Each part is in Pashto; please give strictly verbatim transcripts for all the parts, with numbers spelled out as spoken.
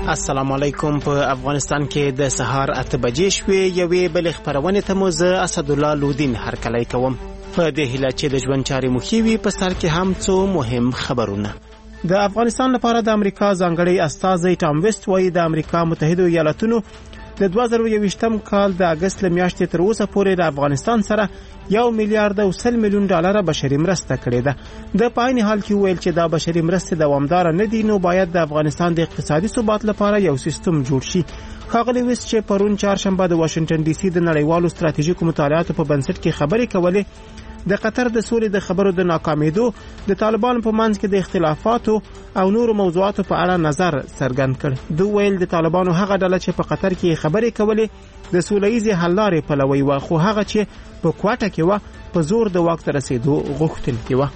السلام علیکم. په افغانستان کې د سهار اته بجې شوې. یوې بل خبرونه ته مو زه اسدالله لودین هرکلی کوم. په دې هیله چې د ژوند چارې مو ښې وي، په سر کې هم څو مهم خبرونه. د افغانستان لپاره د امریکا ځانګړی استازی ټام ویسټ وایي د امریکا متحده ایالاتونو د دوه زره یوویشتم کال د اگست له میاشتې تر اوسه پورې د افغانستان سره یو میلیارډ او سل میلیون ډالر بشري مرسته کړې ده. د پاین حال کې ویل چې دا بشري مرسته دوامدار نه دي، نو باید د افغانستان د اقتصادي ثبات لپاره یو سیستم جوړ شي. ښاغلی ویسټ چې پرون چهارشنبه د واشنگټن ډي سي د نړیوالو ستراتیژیکو مطالعاتو په بنسټ کې خبرې کولې، د قطر د سولې د خبرو د ناکامیدو، د طالبانو په منځ کې د اختلافاتو او نورو موضوعاتو په اړه نظر څرګند کړ. دوی ویل د طالبانو هغه ډله چې په قطر کې خبرې کولې د سولهییزې حل لارې پلوي وه، خو هغه چې په کوټه کې وه په زور د واک ته رسېدو غوښتونکې وه.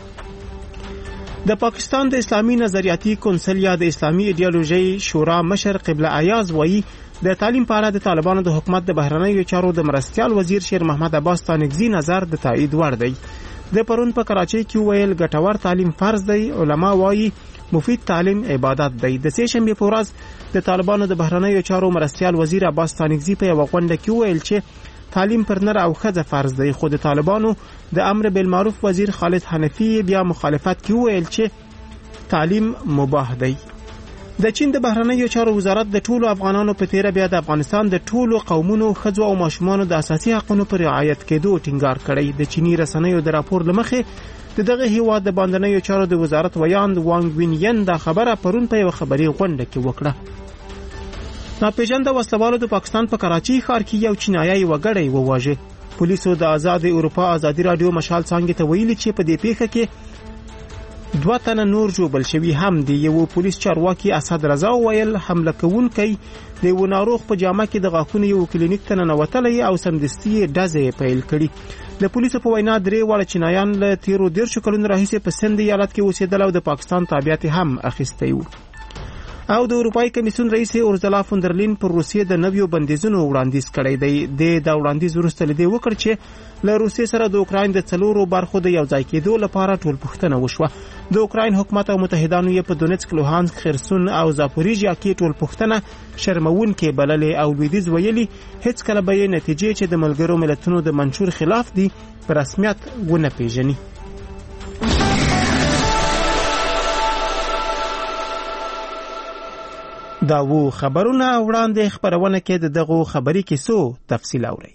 د پاکستان د اسلامي نظریاتي کونسل یا د اسلامي ایډیالوژي شورا مشر قبله ایاز وایي د تعلیم په اړه د طالبانو د حکومت د بهرنیو چارو د مرستیال وزیر شیر محمد عباس تانکزي نظر د تایید وړ دی. د پرون په کراچۍ کې ویل ګټور تعلیم فرض دی. علما وایي مفید تعلیم عبادت دی. د سه شنبه په ورځ د طالبانو د بهرنیو چارو مرستیال وزیر عباس تانکزي په یو غونډه کې ویل چې تعلیم پر نر او ښځه فرض دی، خو د طالبانو د امر بالمعروف وزیر خالد حنفی بیا مخالفت کې ویل چې تعلیم مباح دی. د چین د بهرنیو چارو وزارت د ټولو افغانانو په تیره بیا د افغانستان د ټولو قومونو، ښځو او ماشومانو د اساسي حقوقو پر رعایت کېدو ټینګار کړی. د چینی رسنیو د راپور لمخې د دغه هیواد د باندنیو چارو د وزارت ویاند وانګ وینین دا خبره پرون په یو خبري غونډه کې وکړه. ناپېژانده وسلوالو د پاکستان په کراچۍ ښار کې یو چینایي وګړی وواژه. پولیسو د آزاد اروپا ازادي رادیو مشال څنګه ته ویلي چې په دې پیښه کې دوه تنه نور ژوبل شوي هم دي. یو پولیس چارواکي اسد رضا ویل حمله کوونکی د یو ناروغ په جامه کې د غاښونو یو کلینیک ته ننوتلی او سمدستي ډزې پیل کړي. د پولیسو په وینا درې واړه چینایان له تیرو دیرشو کلونو راهیسې په سند ایالت کې اوسېدل او د پاکستان تابعیت هم اخیستی وو. او د اروپای کمیسیون رئیس اورزلا فوندرلین پر روسیې د نویو بندیزونو وړاندیز کړی دی. د دا وړاندیز وروسته لدی وکړ چې له روسیې سره د اوکراین د څلورو برخو د یو ځای کېدو لپاره ټول پوښتنه وشوه. د اوکراین حکومت او متحدانو یې په دونیتسک، لوهانسک، خرسون او زاپوریژیا کې ټول پوښتنه شرمونکې بللې او لویدیځ ویلي هیڅ کله به یې نتیجې چې د ملګرو ملتونو د منشور خلاف دي په رسمیت ونه پیژني. دا وو خبرونه. وړاندې خبرونه کې د دغه خبري کیسو تفصیل اورئ.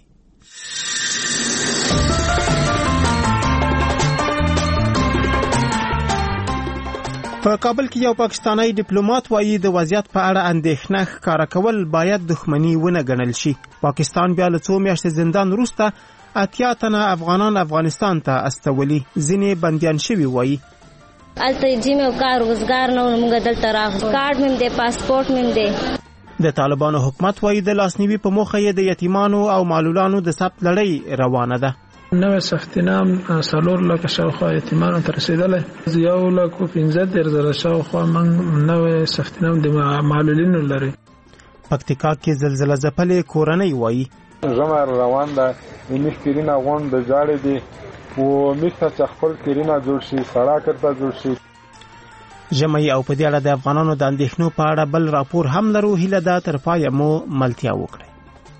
په کابل کې یو پاکستانی ډیپلوماټ وایي د وضعیت په اړه اندېښنه ښکاره کول باید دښمني ونه ګڼل شي. پاکستان بیا له څو میاشتې زندان وروسته اتیا تنه افغانان افغانستان ته استولي. ځینې بندیان شوي وایي الته جیمه کار روزګار نه موږ دلته راغلو، کارت مې دی، پاسپورت مې دی. د طالبانو حکومت وایي د لاسنیوي په موخه یې د یتیمانو او معلولانو د ثبت لړۍ روانه ده. نوې سختینام څلور لکه شاوخوا یتیمانو ته رسیدلی، یو لک پنځه دېرش زره شاوخوا موږ نوې سختینام د معلولینو لري. پکتیکا کې زلزله ځپلې کورنۍ وایي ژمه روان ده، میخ کیرینه غونډ د جاړې دي و میخه چې خپل کیرینه جوړ شي، سړک ته جوړ شي. ژمی او په دې اړه د افغانانو د اندېښنو په اړه بل راپور هم لرو. هیله ده تر پایه مو ملتیا وکړئ.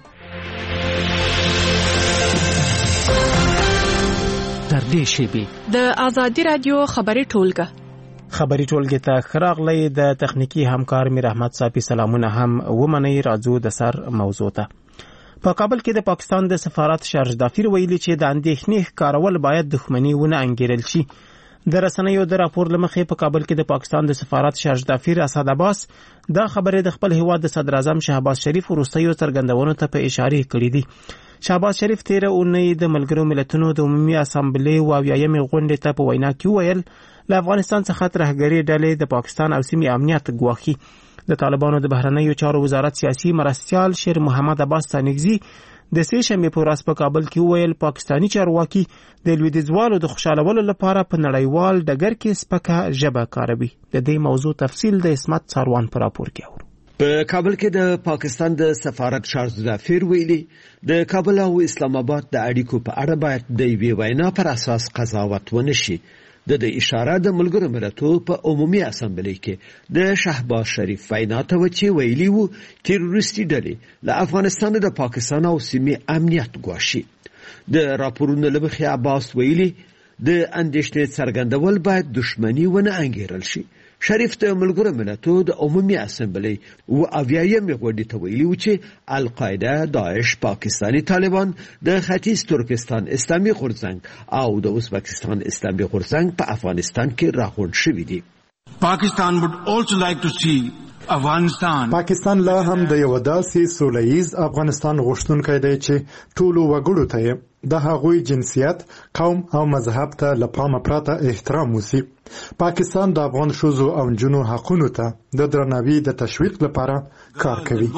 تر دې شیبې د آزادي رادیو خبري ټولګه خبري ټولګه ته خراغلی د تخنیکی همکار میر احمد صافي سلامونه هم ومني. راځو د سر موضوع ته. په کابل کې د پاکستان د سفارت شارج دافیر ویلي چې د اندېښنې ښکارول باید دښمني ونه انګیرل شي. د رسنیو د راپور لمخې په کابل کې د پاکستان د سفارت شارج دافیر اسد عباس دا خبره د خپل هیواد د صدر اعظم شهباز شریف وروستیو څرګندونو ته په اشاره کړې دي. شهباز شریف تیره اونۍ د ملګرو ملتونو د عمومي اسامبلې او اویایمې غونډې ته په وینا کې ویل له افغانستان څخه ترهګري ډلې د پاکستان او سیمې امنیت ګواښي. د طالبانو د بهرنیو چارو وزارت سیاسي مرستیال شیر محمد عباس تانکزي د سه شنبه په ورځ په کابل کې ویل پاکستانی چارواکي د لویدیځوالو د خوشالولو لپاره په نړیوال ډګر کې سپکه ژبه کاروي. د دې موضوع تفصیل د اسمت څاروان په راپور کې اورو. په کابل کې د پاکستان د سفارت شارج دافیر ویلي د کابل او اسلام آباد د اړیکو په اړه باید د وی وینا پر اساس قضاوت ونشي. د د اشاره د ملګرو ملتونو په عمومي اسامبلې کې د شهباز شریف وینا ته و چې ویلي وو تروریستي ډلې له افغانستان د پاکستان او سیمې امنیت ګواښي. د راپورونو له مخې عباس ویلي د اندېښنې څرګندول باید دښمني ونه انګیرل شي. شریف د ملګرو ملتونو د عمومي اسامبلې و اویایم غونډې ته ویلي و چې القاعده، داعش، پاکستاني طالبان، د ختیځ ترکستان اسلامي غورځنګ او د ازبکستان اسلامي غورځنګ په افغانستان کې راغونډ شوي دي. پاکستان would also like to see افغانستان پاکستان لا هم د یو داسې سولهییز افغانستان غوښتونکی دی چې ټولو وګړو ته د هغوی جنسیت، قوم او مذهب ته له پامه پرته احترام وسی. پاکستان د افغان ښځو او نجونو حقونو ته د درناوي د تشویق لپاره کار کوي.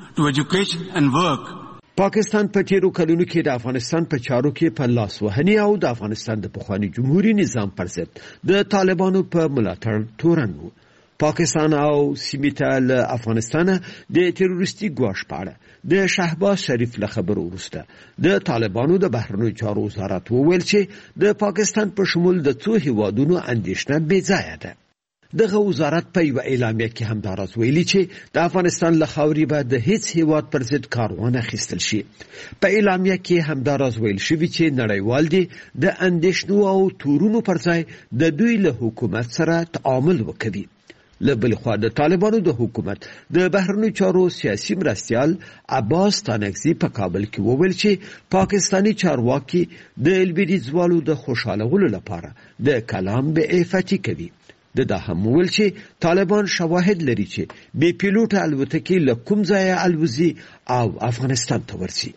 پاکستان په تیرو کلونو کې د افغانستان په چارو کې په لاس وهنې او د افغانستان د پخواني جمهوریت نظام پر ضد د طالبانو په ملاتړ تورن و. پاکستان او سیمې ته له افغانستانه د تروریستي ګواښ په اړه د شهباز شریف له خبرو وروسته د طالبانو د بهرنیو چارو وزارت وویل چې د پاکستان په شمول د څو هیوادونو اندېښنه بې ځایه ده. دغه وزارت په یوه اعلامیه کې همداراز ویلي چې د افغانستان له خاورې به د هیڅ هیواد پر ضد کار وانه اخیستل شي. په اعلامیه کې همداراز ویل شوي چې نړیوال دي د اندېښنو او تورونو پر ځای د دوی له حکومت سره تعامل وکوي. له بل خوا د طالبانو د حکومت د بهرنیو چارو سیاسي مرستیال عباس تانکزي په کابل کې وویل چې پاکستاني چارواکي د لویدیځوالو د خوشحالولو لپاره د کلام بې عفتي کوي. د دا هم وویل چې طالبان شواهد لري چې بې پیلوټه الوتکې له کوم ځایه الوزي او افغانستان ته ورسي.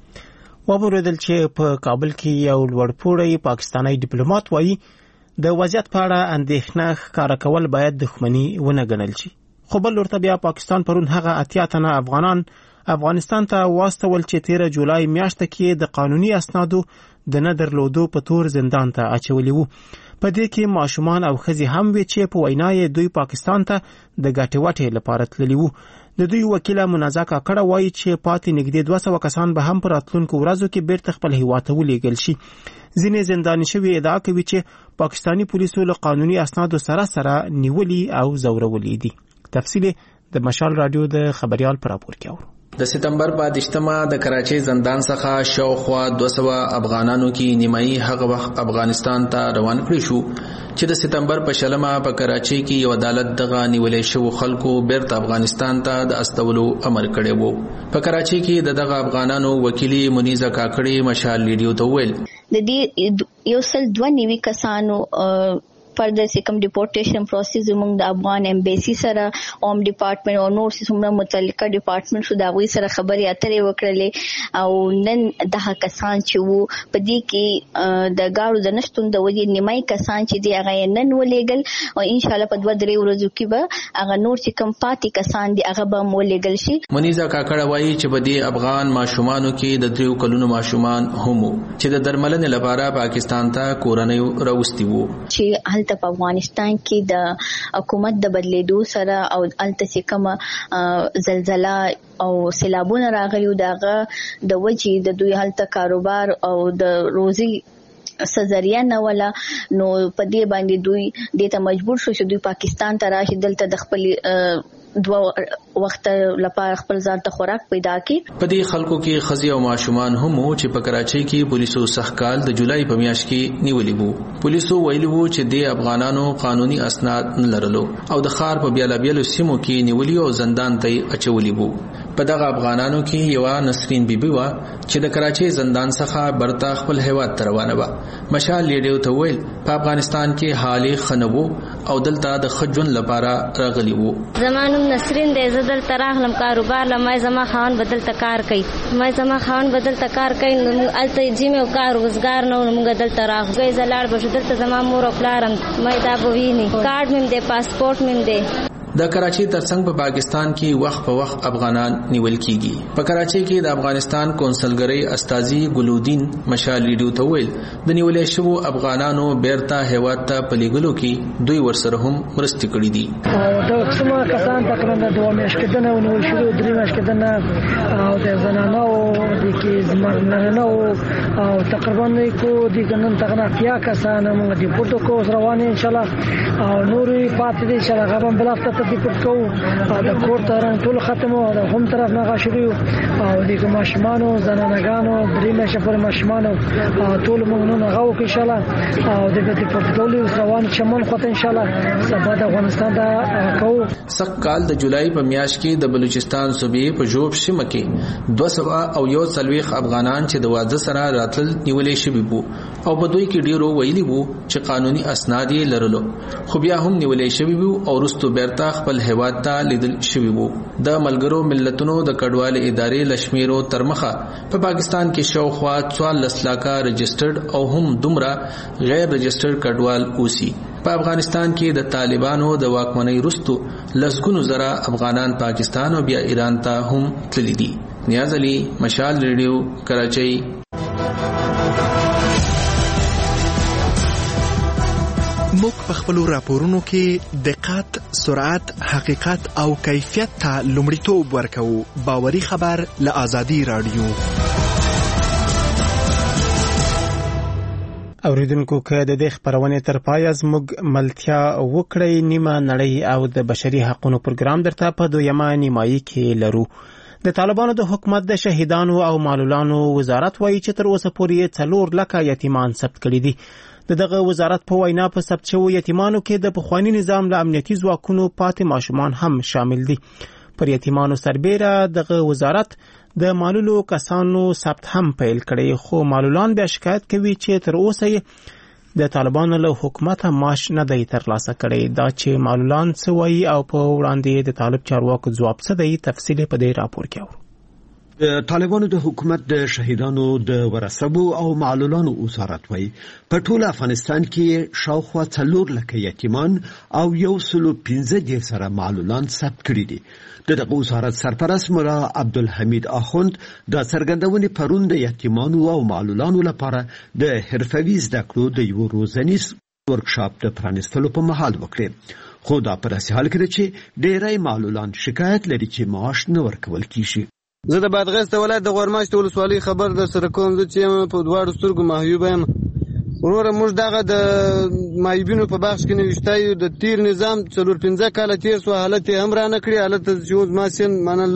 وموریدل چې په کابل کې یو لوړپوړی پاکستانی ډیپلوماټ وایي د وضعیت په اړه اندېښنه ښکاره کول باید دښمني ونه ګڼل شي. خو بل ورته بیا پاکستان پرون هغه اتیا تنه افغانان افغانستان ته واستول چې تیره جولای میاشته کې د قانوني اسنادو د نه درلودو په تور زندان ته اچولي وو. په دې کې ماشومان او ښځې هم وي چې په وینا یې دوی پاکستان ته د ګټې وټې لپاره تللي وو. د دوی وکیله منازا کاکړه وایي چې پاتې نږدې دوه سوه کسان به هم په راتلونکو ورځو کې بیرته خپل هیواد ته ولېږل شي. ځینې زنداني شوي ادعا کوي چې پاکستاني پولیسو له قانوني اسنادو سره سره نیولي او ځورولي دي. تفصیل د مشال رادیو د خبريال پر راپور کې اورو. د سپتمبر په دشتمه د کراچۍ زندان څخه شاوخوا دوه سوه افغانانو کې نیمایي هغه وخت افغانستان ته روان کړی شو چې د سپتمبر په شلمه په کراچۍ کې یو عدالت دغه نیولې شو خلکو بیرته افغانستان ته د استولو امر کړی وو. په کراچۍ کې د دغه افغانانو وکیلی منیزه کاکړي مشال ریډیو ته ویل د دې یو سل دوه نیوي کسانو further سیکم ډیپورټیشن پروسس زموږ د افغان ایمبیسی سره اوم ډپارټمنټ او نور څومره متعلقه ډپارټمنټ شو دا وی سره خبرې اترې وکړلې او نن دغه کسان چې وو په دې کې د گاړو د نشټون د وجې نیمای کسان چې دی هغه نن ولېګل او ان شاء الله په دوه درې ورځو کې به هغه نور چې کم پاتې کسان دی هغه به ولېګل شي. منیزه کاکړه وایي چې په دې افغان ماشومانو کې د دریو کلونو ماشومان هم چې د درملنې لپاره پاکستان ته کورنۍ راوستي وو چې په افغانستان کې د حکومت د بدلیدو سره او الته چې کومه زلزلہ او سیلابونه راغلي دغه د وجې د دوی هلته کاروبار او د روزي سزریه نه ولا نو په دې باندې دوی د ته مجبور شو چې دوی پاکستان ته راشي دلته د خپل دوه وخت لپاره خپل ځان ته خوراک پیدا کړي. په دې خلکو کې خزي او ماشومان هم چې په کراچۍ کې پولیسو سخکال د جولای په میاشت کې نیولې وو. پولیسو ویلي وو چې د افغانانو قانوني اسناد نه لرلو او د ښار په بیلابیلو سیمو کې نیولې او زندان ته اچولې وو. په دغه افغانانو کې یو نسرین بیبي وا چې د کراچۍ زندان څخه برتا خپل هیواد ته روانه و. مشال لیډیو ته ویل په افغانستان کې حالي خنوو او دلته د خجون لپاره راغلی وو. زمانو نسرین د زدل تراغلم کاروبار لمای زما خان بدل تکار کوي مای زما خان بدل تکار کوي نو الته جیم او کار روزګار نو موږ دل تراغ گئی زلاړ بشو دلته زما مور او پلارم مای دا بوینی کارت مم دې پاسپورت مم دې. د کراچي ترڅنګ په پاکستان کې وخت په وخت افغانان نیول کیږي. په کراچي کې د افغانستان کونسلګری استاذي ګلودین مشال ریډیو ته ویل د نیولې شوو افغانانو بیرته هیواد ته پلیګلو کې دوی ورسره هم مرستې کړې دي. دا څومره کسان تقریبا دوه میاشتې کېدنه او نیول شوي درې میاشتې کېدنه او د زنانو د کې زمرنانو او تقریبا کو د ګنن تقریبا اتیا کسان موږ د پورتو کو روانه ان شاء الله او نورې پاتې دي چې هغه هم بل هفته ته د پورت کو د کور تران ټول ختمو او هم طرف نه غاشري او د ماشمانو زنانګانو درې میاشتې پر ماشمانو ټول موږ نه غو ان شاء الله او د دې پورتګالي روان شمال خو ان شاء الله سبا د افغانستان دا کو سق کال د جولای په میاشت کې د بلوچستان صوبې په جوب سیمه کې دوه سوه او یو څلوېښت افغانان چې د واده سره راتل نیولې شوي وو او په دوی کې ډیرو ویلي وو چې قانوني اسناد یې لرلو خو بیا هم نیولې شوي وو او وروسته بیرته خپل هیواد ته لیدل شوي وو. د ملګرو ملتونو د کډوالۍ ادارې لشمیرو تر مخه په پاکستان کې شاوخوا څوارلس لاکه رجسټرډ او هم دومره غیر رجسټرډ کډوال اوسي. په افغانستان کې د طالبانو د واکمنۍ وروسته لسګونو زره افغانان پاکستان او بیا ایران ته هم تللي دي. نیاز علي، مشال ریډیو، کراچۍ. موږ په خپلو راپورونو کې دقت، سرعت، حقیقت او کیفیت ته لومړیتوب ورکوو. باوري خبر له آزادي رادیو. اوریدونکو که د دې خبرونه تر پای زموږ ملتیا وکړی نیمه نړۍ او د بشري حقوقو پروګرام درته په دویمه نیمایي کې لرو. د طالبانو د حکومت د شهیدانو او معلولانو وزارت وایي چې تر اوسه پورې څلور لکه یتیمان ثبت کړي دي. د دغه وزارت په وینا په ثبت شوو یتیمانو کې د پخوانی نظام له امنیتي ځواکونو پاتې ماشومان هم شامل دي. پر یتیمانو سربیره دغه وزارت د معلولو کسانو ثبت هم پیل کړي خو معلولان بیا شکایت کوي چې تر اوسه د طالبانو له حکومت معاش نه دی ترلاسه کړي. دا چې معلولان څه وایي او په وړاندې د طالب چارواکو ځواب څه دی تفصیل په دې راپور کې اورو. د طالبانو د حکومت د شهیدانو د ورثبو او معلولانو وزارت وایي په ټول افغانستان کې شاوخوا څلور لکه یتیمان او یو سلو پنځه دېرش سره معلولان ثبت کړي دي. د دغه وزارت سرپرست ملا عبدالحمید اخوند د څرګندونې پرون د یتیمانو او معلولانو لپاره د حرفوي زده کړو د یو ورځنیز ورکشاپ د پرانیستلو په مهال وکړي. خو دا په داسې حال کې چې ډېری معلولان شکایت لري چې معاش نه ورکول کیږي. زه د بادغیس ولایت د غورماشت ولسوالۍ خبر در سره کوم زه چې په دواړو سترګو محیوب یم. وروره موږ دغه د مایبینو په بخش کې نوشتای د تیر نظام څلور پنځه کاله تیر سو حالت هم را نه کړی حالت چې اوس ما سین مانه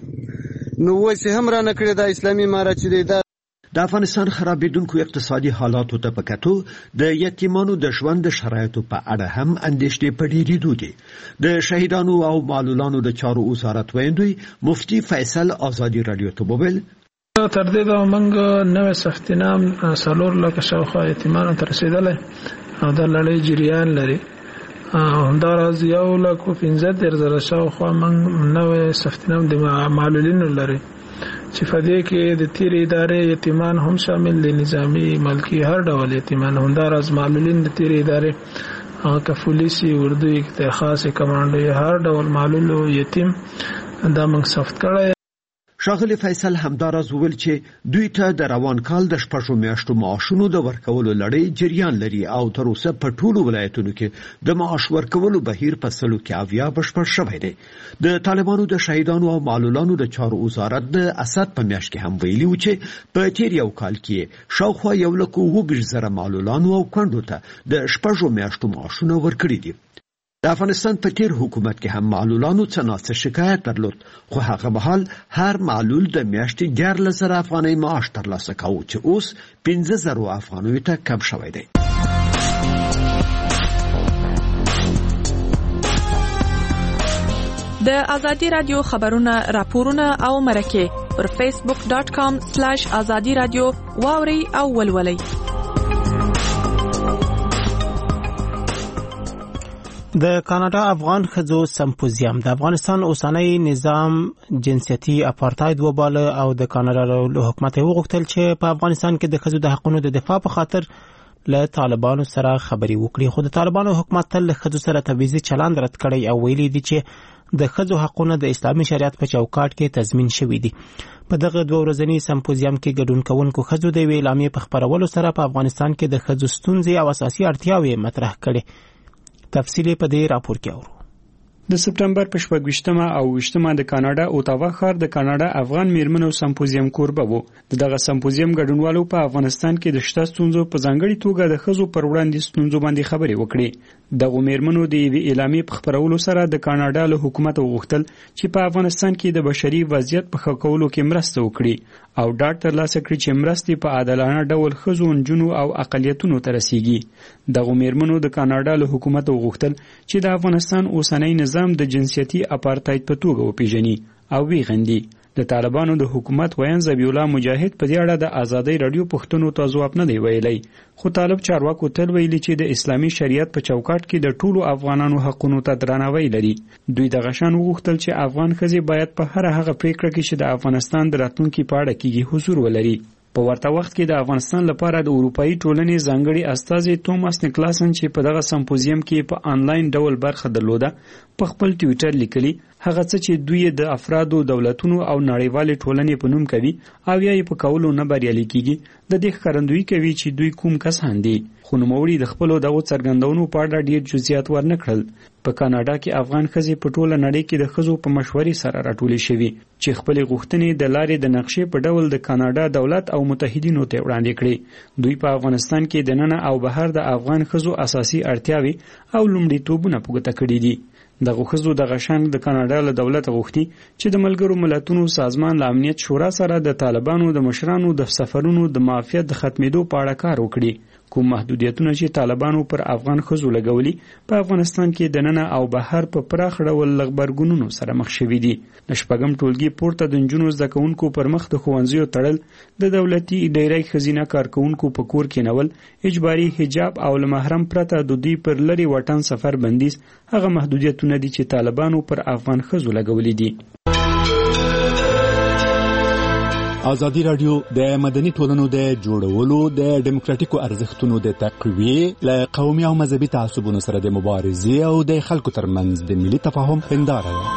لږ نو اوس هم را نه کړی د اسلامي امارت چې دی. د افغانستان خرابېدونکو اقتصادي حالاتو ته په کتو د یتیمانو د ژوند شرایطو په اړه هم اندېښنې په ډېرېدو دي. د شهیدانو او معلولانو د چارو وزارت ویاندوی مفتي فیصل آزادي رادیو ته وویل تر دې دا موږ نوې سفتینام څلور لکه شاوخوا یتیمانو ته رسېدلی او دا لړۍ جریان لري. همداراز یو لک پنځه دېرش زره شاوخوا موږ نوې سفتینام د معلولینو لري چې په دې کې د تیر ادارې یتیمان هم شامل دي، نظامی، ملکی، هر ډول یتیمان. همداراز معلولین د تیر ادارې که پولیسي، اردو، اختیارخاص، کمانډو، هر ډول معلول یتیم دا موږ ثبت کړی. ښاغلي فیصل همداراز وویل چې دوی ته د روان کال د شپږو میاشتو معاشونو د ورکولو لړۍ جریان لري او تر اوسه په ټولو ولایتونو کې د معاش ورکولو بهیر په سلو کې اویا بشپړ شوی دی. د طالبانو د شهیدانو او معلولانو د چارو وزارت د اسد په میاشت کې هم ویلي و چې په تیر یو کال کې شاوخوا یو لک اووه ویشت زره معلولانو او کونډو ته د شپږو میاشتو معاشونه ورکړي دي. د افغانستان په تیر حکومت کې هم معلولانو څه ناڅه شکایت درلود خو هغه مهال هر معلول د میاشتې دیارلس زره افغانۍ معاش ترلاسه کاوه چې اوس پنځه زره افغانیو ته کم شوی دی. د آزادي رادیو خبرونه، راپورونه او مرکه پر فیسبوک ډاٹ کام سلیش آزادي رادیو واوري او ولولئ. د کاناډا افغان ښځو سمپوزیم د افغانستان اوسنی نظام جنسیتي اپارتاید وباله او د کاناډا له حکومت وغوښتل چې په افغانستان کې د ښځو د حقوقو د دفاع په خاطر له طالبانو سره خبري وکړي. خو د طالبانو حکومت تل له ښځو سره تبعیضي چلند رد کړی او ویلي دي چې د ښځو حقونه د اسلامي شریعت په چوکاټ کې تضمین شوي دي. په دغه دوه ورځني سمپوزیم کې ګډون کوونکو ښځو د یوې اعلامیې په خپرولو سره په افغانستان کې د ښځو ستونزې او اساسي اړتیاوې مطرح کړې. تفصیل په دې راپور کې اورو. د سپټمبر په شپږویشتمه او ویشتمه د کاناډا اوټاوا ښار د کاناډا افغان میرمنو سمپوزیم کوربه وو. دغه سمپوزیم ګډونوالو په افغانستان کې د شته ستونزو په ځانګړي توګه د ښځو پر وړاندې ستونزو باندې خبرې وکړې. دغه میرمنو د یوې اعلامیې په خپرولو سره د کاناډا له حکومت وغوښتل چې په افغانستان کې د بشري وضعیت په ښه کولو کې مرسته وکړي او ډاډ ترلاسه کړي چې مرستې په عادلانه ډول ښځو، نجونو او اقلیتونو ته رسیږي. دغه میرمنو د کاناډا له حکومت وغوښتل چې د افغانستان اوسنی نظام د جنسیتي اپارتاید په توګه وپیژني او ویغندي. د طالبانو د حکومت ویان ذبیح الله مجاهد په دې اړه د آزادۍ رادیو پښتنو ته ځواب نه دی ویلی، خو طالب چارواکو تل ویلي چې د اسلامي شریعت په چوکاټ کې د ټولو افغانانو حقونو ته درناوی لري. دوی د غشان وغوښتل چې افغان ښځې باید په هر هغه پریکړه کې چې د افغانستان د راتلونکي په اړه کېږي حضور ولري. په ورته وخت کې د افغانستان لپاره د اروپאי ټولنې ځانګړي استازي توماس نیکلاسن چې په دغه سمپوزیم کې په آنلاین ډول برخه درلوده په خپل ټویټر لیکلي هغه څه چې دوی د افرادو، دولتونو او نړیوالې ټولنې په نوم کوي او یا یې په کولو نه بریالي کیږي د دې ښکارندویي کوي چې دوی کوم کسان دي. خو نوموړي د خپلو دغو څرګندونو په اړه ډېر جزئیات ورنه کړل. په کاناډا کې افغان ښځې په ټوله نړۍ کې د ښځو په مشورې سره راټولې شوي چې خپلې غوښتنې د لارې د نقشې په ډول د کاناډا دولت او متحدینو ته وړاندې کړې. دوی په افغانستان کې دننه او بهر د افغان ښځو اساسي اړتیاوې او لومړیتوبونه په ګوته کړي دي. دغه ښځو د غشنګ د کاناډا له دولت غوښتي چې د ملګرو ملتونو سازمان له امنیت شورا سره د طالبانو د مشرانو د سفرونو د معافیت د ختمېدو په اړه کار وکړي. کوم محدودیتونه چې طالبانو پر افغان ښځو لګولي په افغانستان کې دننه او بهر په پراخ ډول غبرګونونو سره مخ شوي دي. د شپږم ټولګي پورته د نجونو زده کوونکو پر مخ د ښوونځیو تړل، د دولتي ډیری ښځینه کارکوونکو په کور کېنول، اجباري حجاب او له محرم پرته د دوی پر لرې وطن سفر بندیز هغه محدودیتونه دي چې طالبانو پر افغان ښځو لګولي دي. ازادي رادیو د مدني ټولنو د جوړولو، د ډیموکراتیکو ارزښتونو د تقویې، له قومي او مذهبي تعصبونو سره د مبارزې او د خلکو ترمنځ د ملي تفاهم هنداره ده.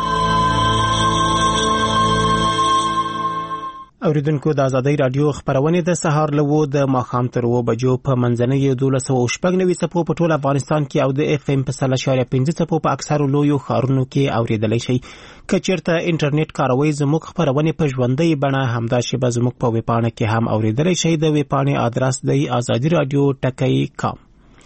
اوریدونکو د ازادۍ رادیو خبرونه د سهار لوو د ماخام تر و بجو په منځنۍ دولس او شپږ نوي صفو په ټول افغانستان کې او د اف ام په سل اشاریه پنځه صفو په اکثرو لویو ښارونو کې اوریدلای شي. که چیرته انټرنیټ کاروي زموږ خبرونه په ژوندۍ بڼه همدا شیبه زموږ په ویبپاڼه کې هم اوریدلای شي. د ویبپاڼې آدرس دی ازادي رادیو ټکی کام.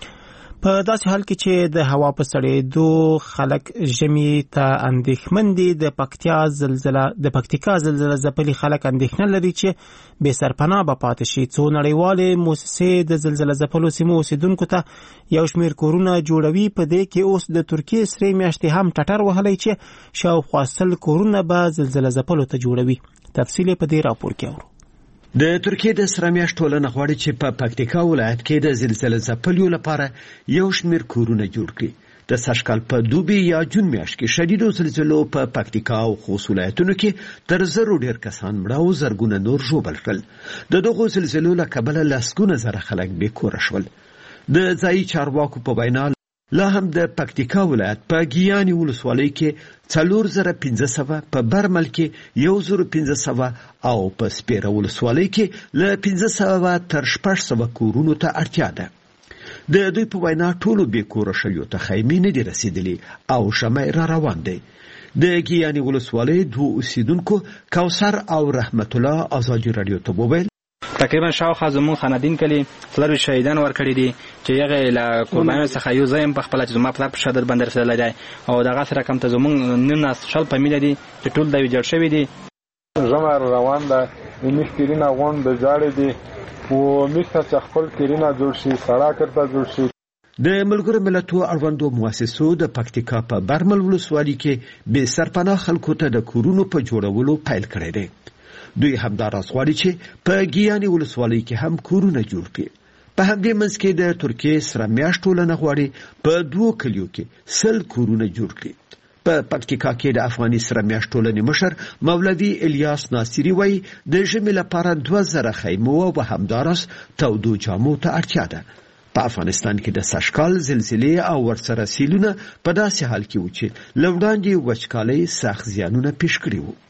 په داسې حال کې چې د هوا په سړېدو خلک ژمي ته اندېښمن دي، د پکتیا زلزله د پکتیکا زلزله ځپلي خلک اندېښنه لري چې بې سرپناه به پاتې شي. څو نړیوالې موسسې د زلزله ځپلو سیمو اوسیدونکو ته یو شمېر کورونه جوړوي. په دې کې اوس د ترکیې سرې میاشتې هم ټټر وهلی چې شاوخوا سل کورونه به زلزله ځپلو ته جوړوي. تفصیل په دې راپور کې اورو. د ترکیې د سره میاشت ټولنه غواړي چې په پکتیکا ولایت کې د زلزله ځپلو لپاره یو شمېر کورونه جوړ کړي. د سږکال په دوبي یا جون میاشت کې شدیدو زلزلو په پکتیکا او خوست ولایتونو کې تر زرو ډېر کسان مړه او زرګونه نور ژوبل کړل. د دغو زلزلو له کبله لسګونه زره خلک بېکوره شول. د ځایي چارواکو په وینا لا هم د پکتیکا ولایت په ګیاني ولسوالۍ کې څلور زره پنځه سوه، په برمل کې یو زره پنځه سوه او په سپیره ولسوالۍ کې له پنځه سوه تر شپږ سوه کورونو ته اړتیا ده. د دوی په وینا ټولو بېکوره شویو ته خیمې نه دي رسېدلي او شمع را روان دی. د ګیاني ولسوالۍ دوه اوسیدونکو کوثر او رحمت الله ازادي رادیو ته وویل تقریبا شاوخوا زموږ خاندین کلي څلرویشت شهیدان ورکړي دي چې هغې له قربانیو څخه یو زه یم په خپله چې زما پلار په شهادت باندې رسېدلی دی او دغسې رقم ته زموږ نیم نه شل فامیله دي چې ټول دا ویجاړ شوي دي. ژمی روان ده، میخ کیرینه غونډ د جاړې دي و میخ ته چې خپل کیرینه جوړ شي، سړک ورته جوړ شي. د ملګرو ملتونو اړوندو مؤسسو د پکتیکا په برمل ولسوالۍ کې بې سرپناه خلکو ته د کورونو په جوړولو پیل کړی دی. دوی همداراز غواړي چې په ګیاني ولسوالۍ کې هم کورونه جوړ کړي. په همدې منځ کې د ترکیې سره میاشت ټولنه غواړي په دوو کلیو کې سل کورونه جوړ کړي. په پکتیکا کې د افغاني سره میاشت ټولنې مشر مولوي الیاس ناصري وایي د ژمي لپاره دوه زره خیمو او همداراز تودو جامو ته اړتیا ده. په افغانستان کې د سږکال زلزلې او ورسره سیلونه په داسې حال کې و چې له وړاندې وچکالۍ سخت زیانونه پیښ کړي وو.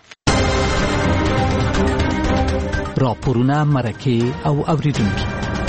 راپورونه، مرکې او اوریدونکي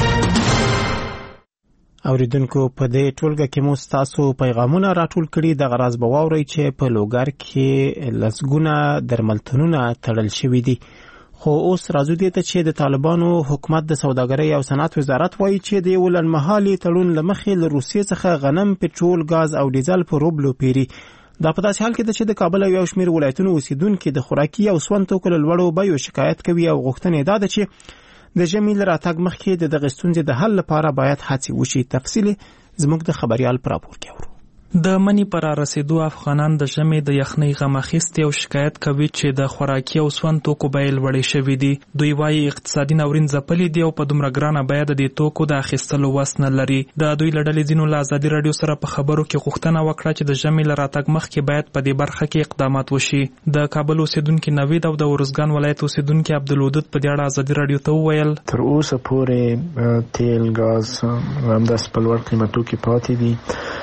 اوریدونکو په دې ټولګه کې مو ستاسو پیغامونه راټول کړي. د غراض به واورئ چې په لوګر کې لسګونه درملتونونه تړل شوي دي. خو اوس راځو دې ته چې د طالبانو حکومت د سوداګرۍ او صنعت وزارت وایي چې د یو لنډمهالي تړون له مخې له روسیې څخه غنم، پټرول، ګاز او ډیزل په روبلو پیري. دا په داسې حال کې ده چې د کابل او یو شمېر ولایتونو اوسیدونکي د خوراکي او سون توکو له لوړو بیو شکایت کوي او غوښتنې دا ده چې د ژمي له راتګ مخکې د دغې ستونزې د حل لپاره باید هڅې وشي. تفصیل زموږ د خبریال په راپور کې اورو. د منی پر رسیدو افغانان د ژمي د یخنۍ غم اخیستي او شکایت کوي چې د خوراکي او سون توکو بیې لوړې شوي دي. دوی وایي اقتصادي ناورین ځپلي دي او په دومره ګرانه بیه د دې توکو د اخیستلو وس نه لري. د دوی له ډلې ځینو له ازادي راډیو سره په خبرو کې غوښتنه وکړه چې د ژمي له راتګ مخکې باید په دې برخه کې اقدامات وشي. د کابل اوسیدونکي نوید او د ورزګان ولایت اوسیدونکي عبدالودود په دې اړه ازادي راډیو ته وویل تر اوسه پورې تیل، ګاز همداسې په لوړ قیمتو کې پاتې دي.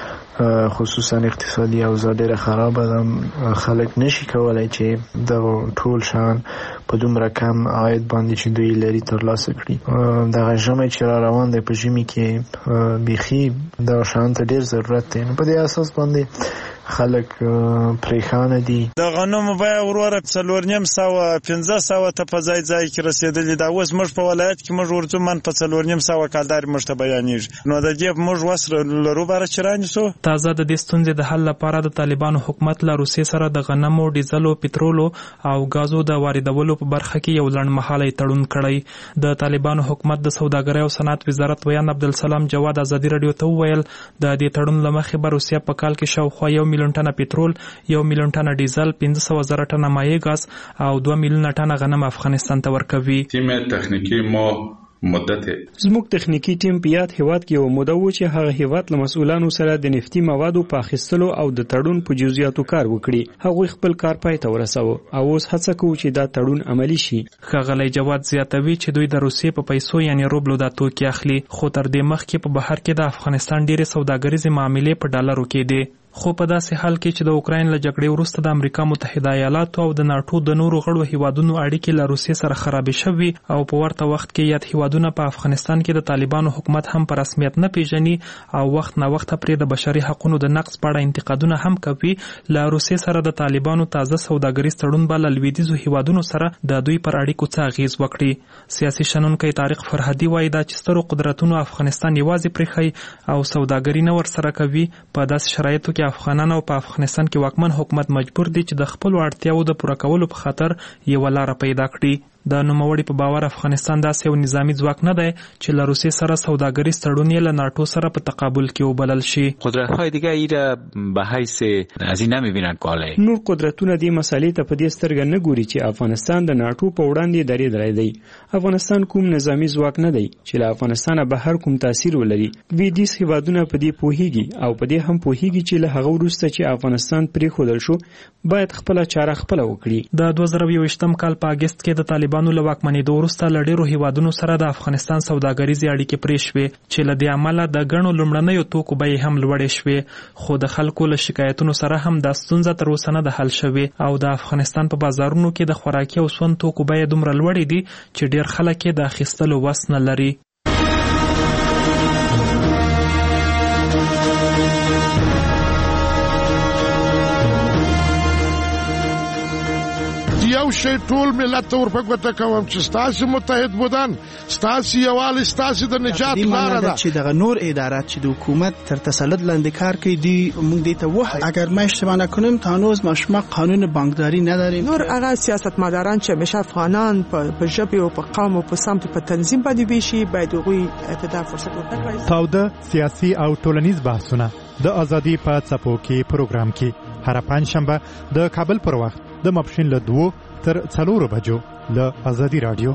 خصوصا اقتصادي اوضاع ډېره خرابه ده. خلک نشي کولای چې د ټول شان په دومره کم عاید باندې چې دوی لري ترلاسه کړي. دغه ژمی چې را روان دی په ژمي کې بیخي دغه شان ته ډېر ضرورت دی. نو په دې اساس باندې خلک پریښانه دي. د غنمو بیه وروره څلور نیم سوه پنځه سوه ته په ځای ځای کې رسېدلې ده. اوس موږ په ولایت کې موږ ورځو من په څلور نیم سوه کالدارې موږ ته بیانېږي. نو د دې موږ وس لرو باره چې رانیسو. تازه د دې ستونزې د حل لپاره د طالبانو حکومت له روسیې سره د غنمو، ډیزلو، پټرولو او ګازو د واردولو په برخه کې یو لنډمهالی تړون کړی. د طالبانو حکومت د سوداګرۍ او صنعت وزارت ویان عبدالسلام جواد ازادي راډیو ته وویل د دې تړون له مخې به روسیه په کال کې شاوخوا یو میلیون ټنه پټرول، یو میلیون ټنه ډیزل، پنځه سوه زره ټنه مایع ګاز او دوه میلیونه ټنه غنم افغانستان ته ورکوي. تیم تخنیکی ما مدت زموږ تخنیکی ټیم په یاد هیواد کې یو موده و چې هغه هیواد له مسؤلانو سره د نفتي موادو په اخیستلو او د تړون په جزئیاتو کار وکړي. هغوی خپل کار پای ته ورساوه او اوس هڅه کوي چې دا تړون عملی شي. ښاغلی جواد زیاتوي چې دوی د روسیې په پیسو یعنی روبلو دا توکي اخلي، خو تر دې مخکې په بهر کې د افغانستان ډېرې سوداګریزې معاملې په ډالرو کې دي. خو په داسې حال کې چې د اوکراین له جګړې وروسته د امریکا متحده ایالاتو او د ناټو د نورو غړو هیوادونو اړیکې له روسیې سره خرابې شوي او په ورته وخت کې یاد هیوادونه په افغانستان کې د طالبانو حکومت هم په رسمیت نه پیژني او وخت نه وخت پرې د بشري حقوقو د نقض په اړه انتقادونه هم کوي. له روسیې سره د طالبانو تازه سوداګریز تړون به له لویدیځو هیوادونو سره د دوی پر اړیکو څه اغیز وکړي. سیاسي شنونکی طارق فرهدي وایي دا چې سترو قدرتونو افغانستان یوازې پرېښی او سوداګري نه ورسره کوي. په داسې شرایطو کې افغانان او په افغانستان کې واکمن حکومت مجبور دي چې د خپلو اړتیاو د پوره کولو په خاطر یوه لاره پیدا کړي. د نوموړي په باور افغانستان داسې یو نظامی ځواک نه دی چې له روسیې سره سوداګریز تړون یې له ناټو سره په تقابل کې وبلل شي. قدرت‌های دیگه ای را به حیث از این نمی‌بینند کالای. نور قدرتونه دې مسالې ته په دې سترګه نه ګوري چې افغانستان د ناټو په وړاندې درېدلی دی. افغانستان کوم نظامی ځواک نه دی چې له افغانستانه بهر کوم تاثیر ولري. لویدیځ هیوادونه په دې پوهیږي او په دې هم پوهیږي چې له هغه وروسته چې افغانستان پرېښودل شو باید خپله چاره خپله وکړي. د دوه زره یوویشتم کال په اګست کې د طالبانو له واکمنېدو وروسته له ډېرو هیوادونو سره د افغانستان سوداګریزې اړیکې پرې شوې چې له دې امله د ګڼو لومړنیو توکو بیې هم لوړې شوې. خو د خلکو له شکایتونو سره هم دا ستونزه تر اوسه نه ده حل شوې او د افغانستان په بازارونو کې د خوراکي او سون توکو بیې دومره لوړې دي چې ډېر خلک یې د اخیستلو وس نه لري. یو شی ټول ملت ته ورپګوته کوم چې ستاسو متحد بودن، ستاسو یووالی، ستاسو د نجات لاره ده. چې دغه نور ادارات چې د حکومت تر تسلط لاندې کار کوي دی موږ دې ته وایو اگر ما اشتباه نکنم تا هنوز ما شما قانون بانکداری نداریم. نور هغه سیاستمداران چې همیشه افغانان په ژبه او په قوم او په سمت په تنظیم باندې ویشي باید هغوی ته دا فرصت ورکړي. تاوده سیاسي او ټولنیز بحثونه د ازادي په څپو کې پروګرام کې هر پنځشنبه د کابل پر وخت د ماپښین له دوو تر څلورو بجو له ازادي رادیو.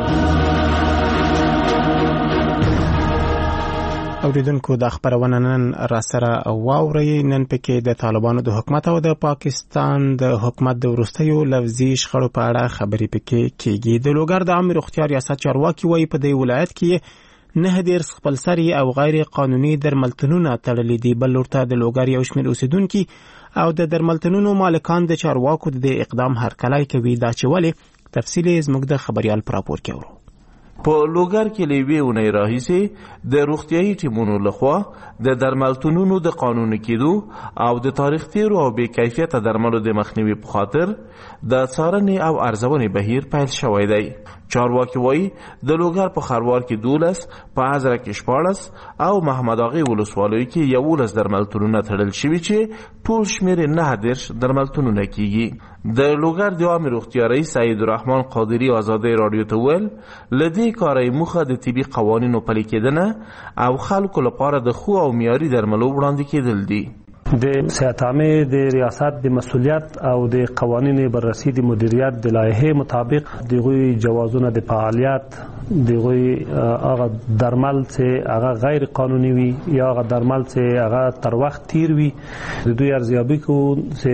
اوریدونکو د خبرونه نن را سره واوري. نن پکې د طالبانو د حکومت او د پاکستان د حکومت د وروستیو لفظي شخړو په اړه خبرې پکې کیږي. د لوګر د عامه روغتیا ریاست چارواکي وایي په دې ولایت کې نه دیرس خپلسري او غیر قانوني درملتونونه تړلي دي. بل لورته د لوګر یو شمېر اوسیدونکي او د درملتونونو مالکان د چارواکو د اقدام هرکلی کوي. دا چې ولې تفصیل یې زموږ د خبریال په راپور کې اورو. په لوګر کې لوي اونۍ راهیسې د روغتیايي ټیمونو لخوا د درملتونونو د قانوني کېدو او د تاریخ تیرو او بې کیفیته درملو د مخنیوي په خاطر د څارنې او ارزونې بهیر پیل شوی دی. چارواکي وایي د لوګر په خروار کې دولس، په ازره کې شپاړس او محمد اغې ولسوالیو کې یولس درملتونونه تړل شوي چې ټول شمېر یې نهه دېرش درملتونونه کېږي. د لوګر د عامې روغتیا رئیس سید الرحمن قادري ازادۍ راډیو ته وویل له دې کاره یې موخه د طبي قوانینو پلي کېدنه او خلکو لپاره د ښو او معیاري درملو وړاندې کېدل دي. د صحت عامه د ریاست د مسؤلیت او د قوانینو بررسي د مدیریت د لایحې مطابق دغه جوازونه د فعالیت دغه هغه درمل چې هغه غیر قانوني وي یا هغه درمل چې هغه تر وخت تیر وي د دوی ارزیابي کو چې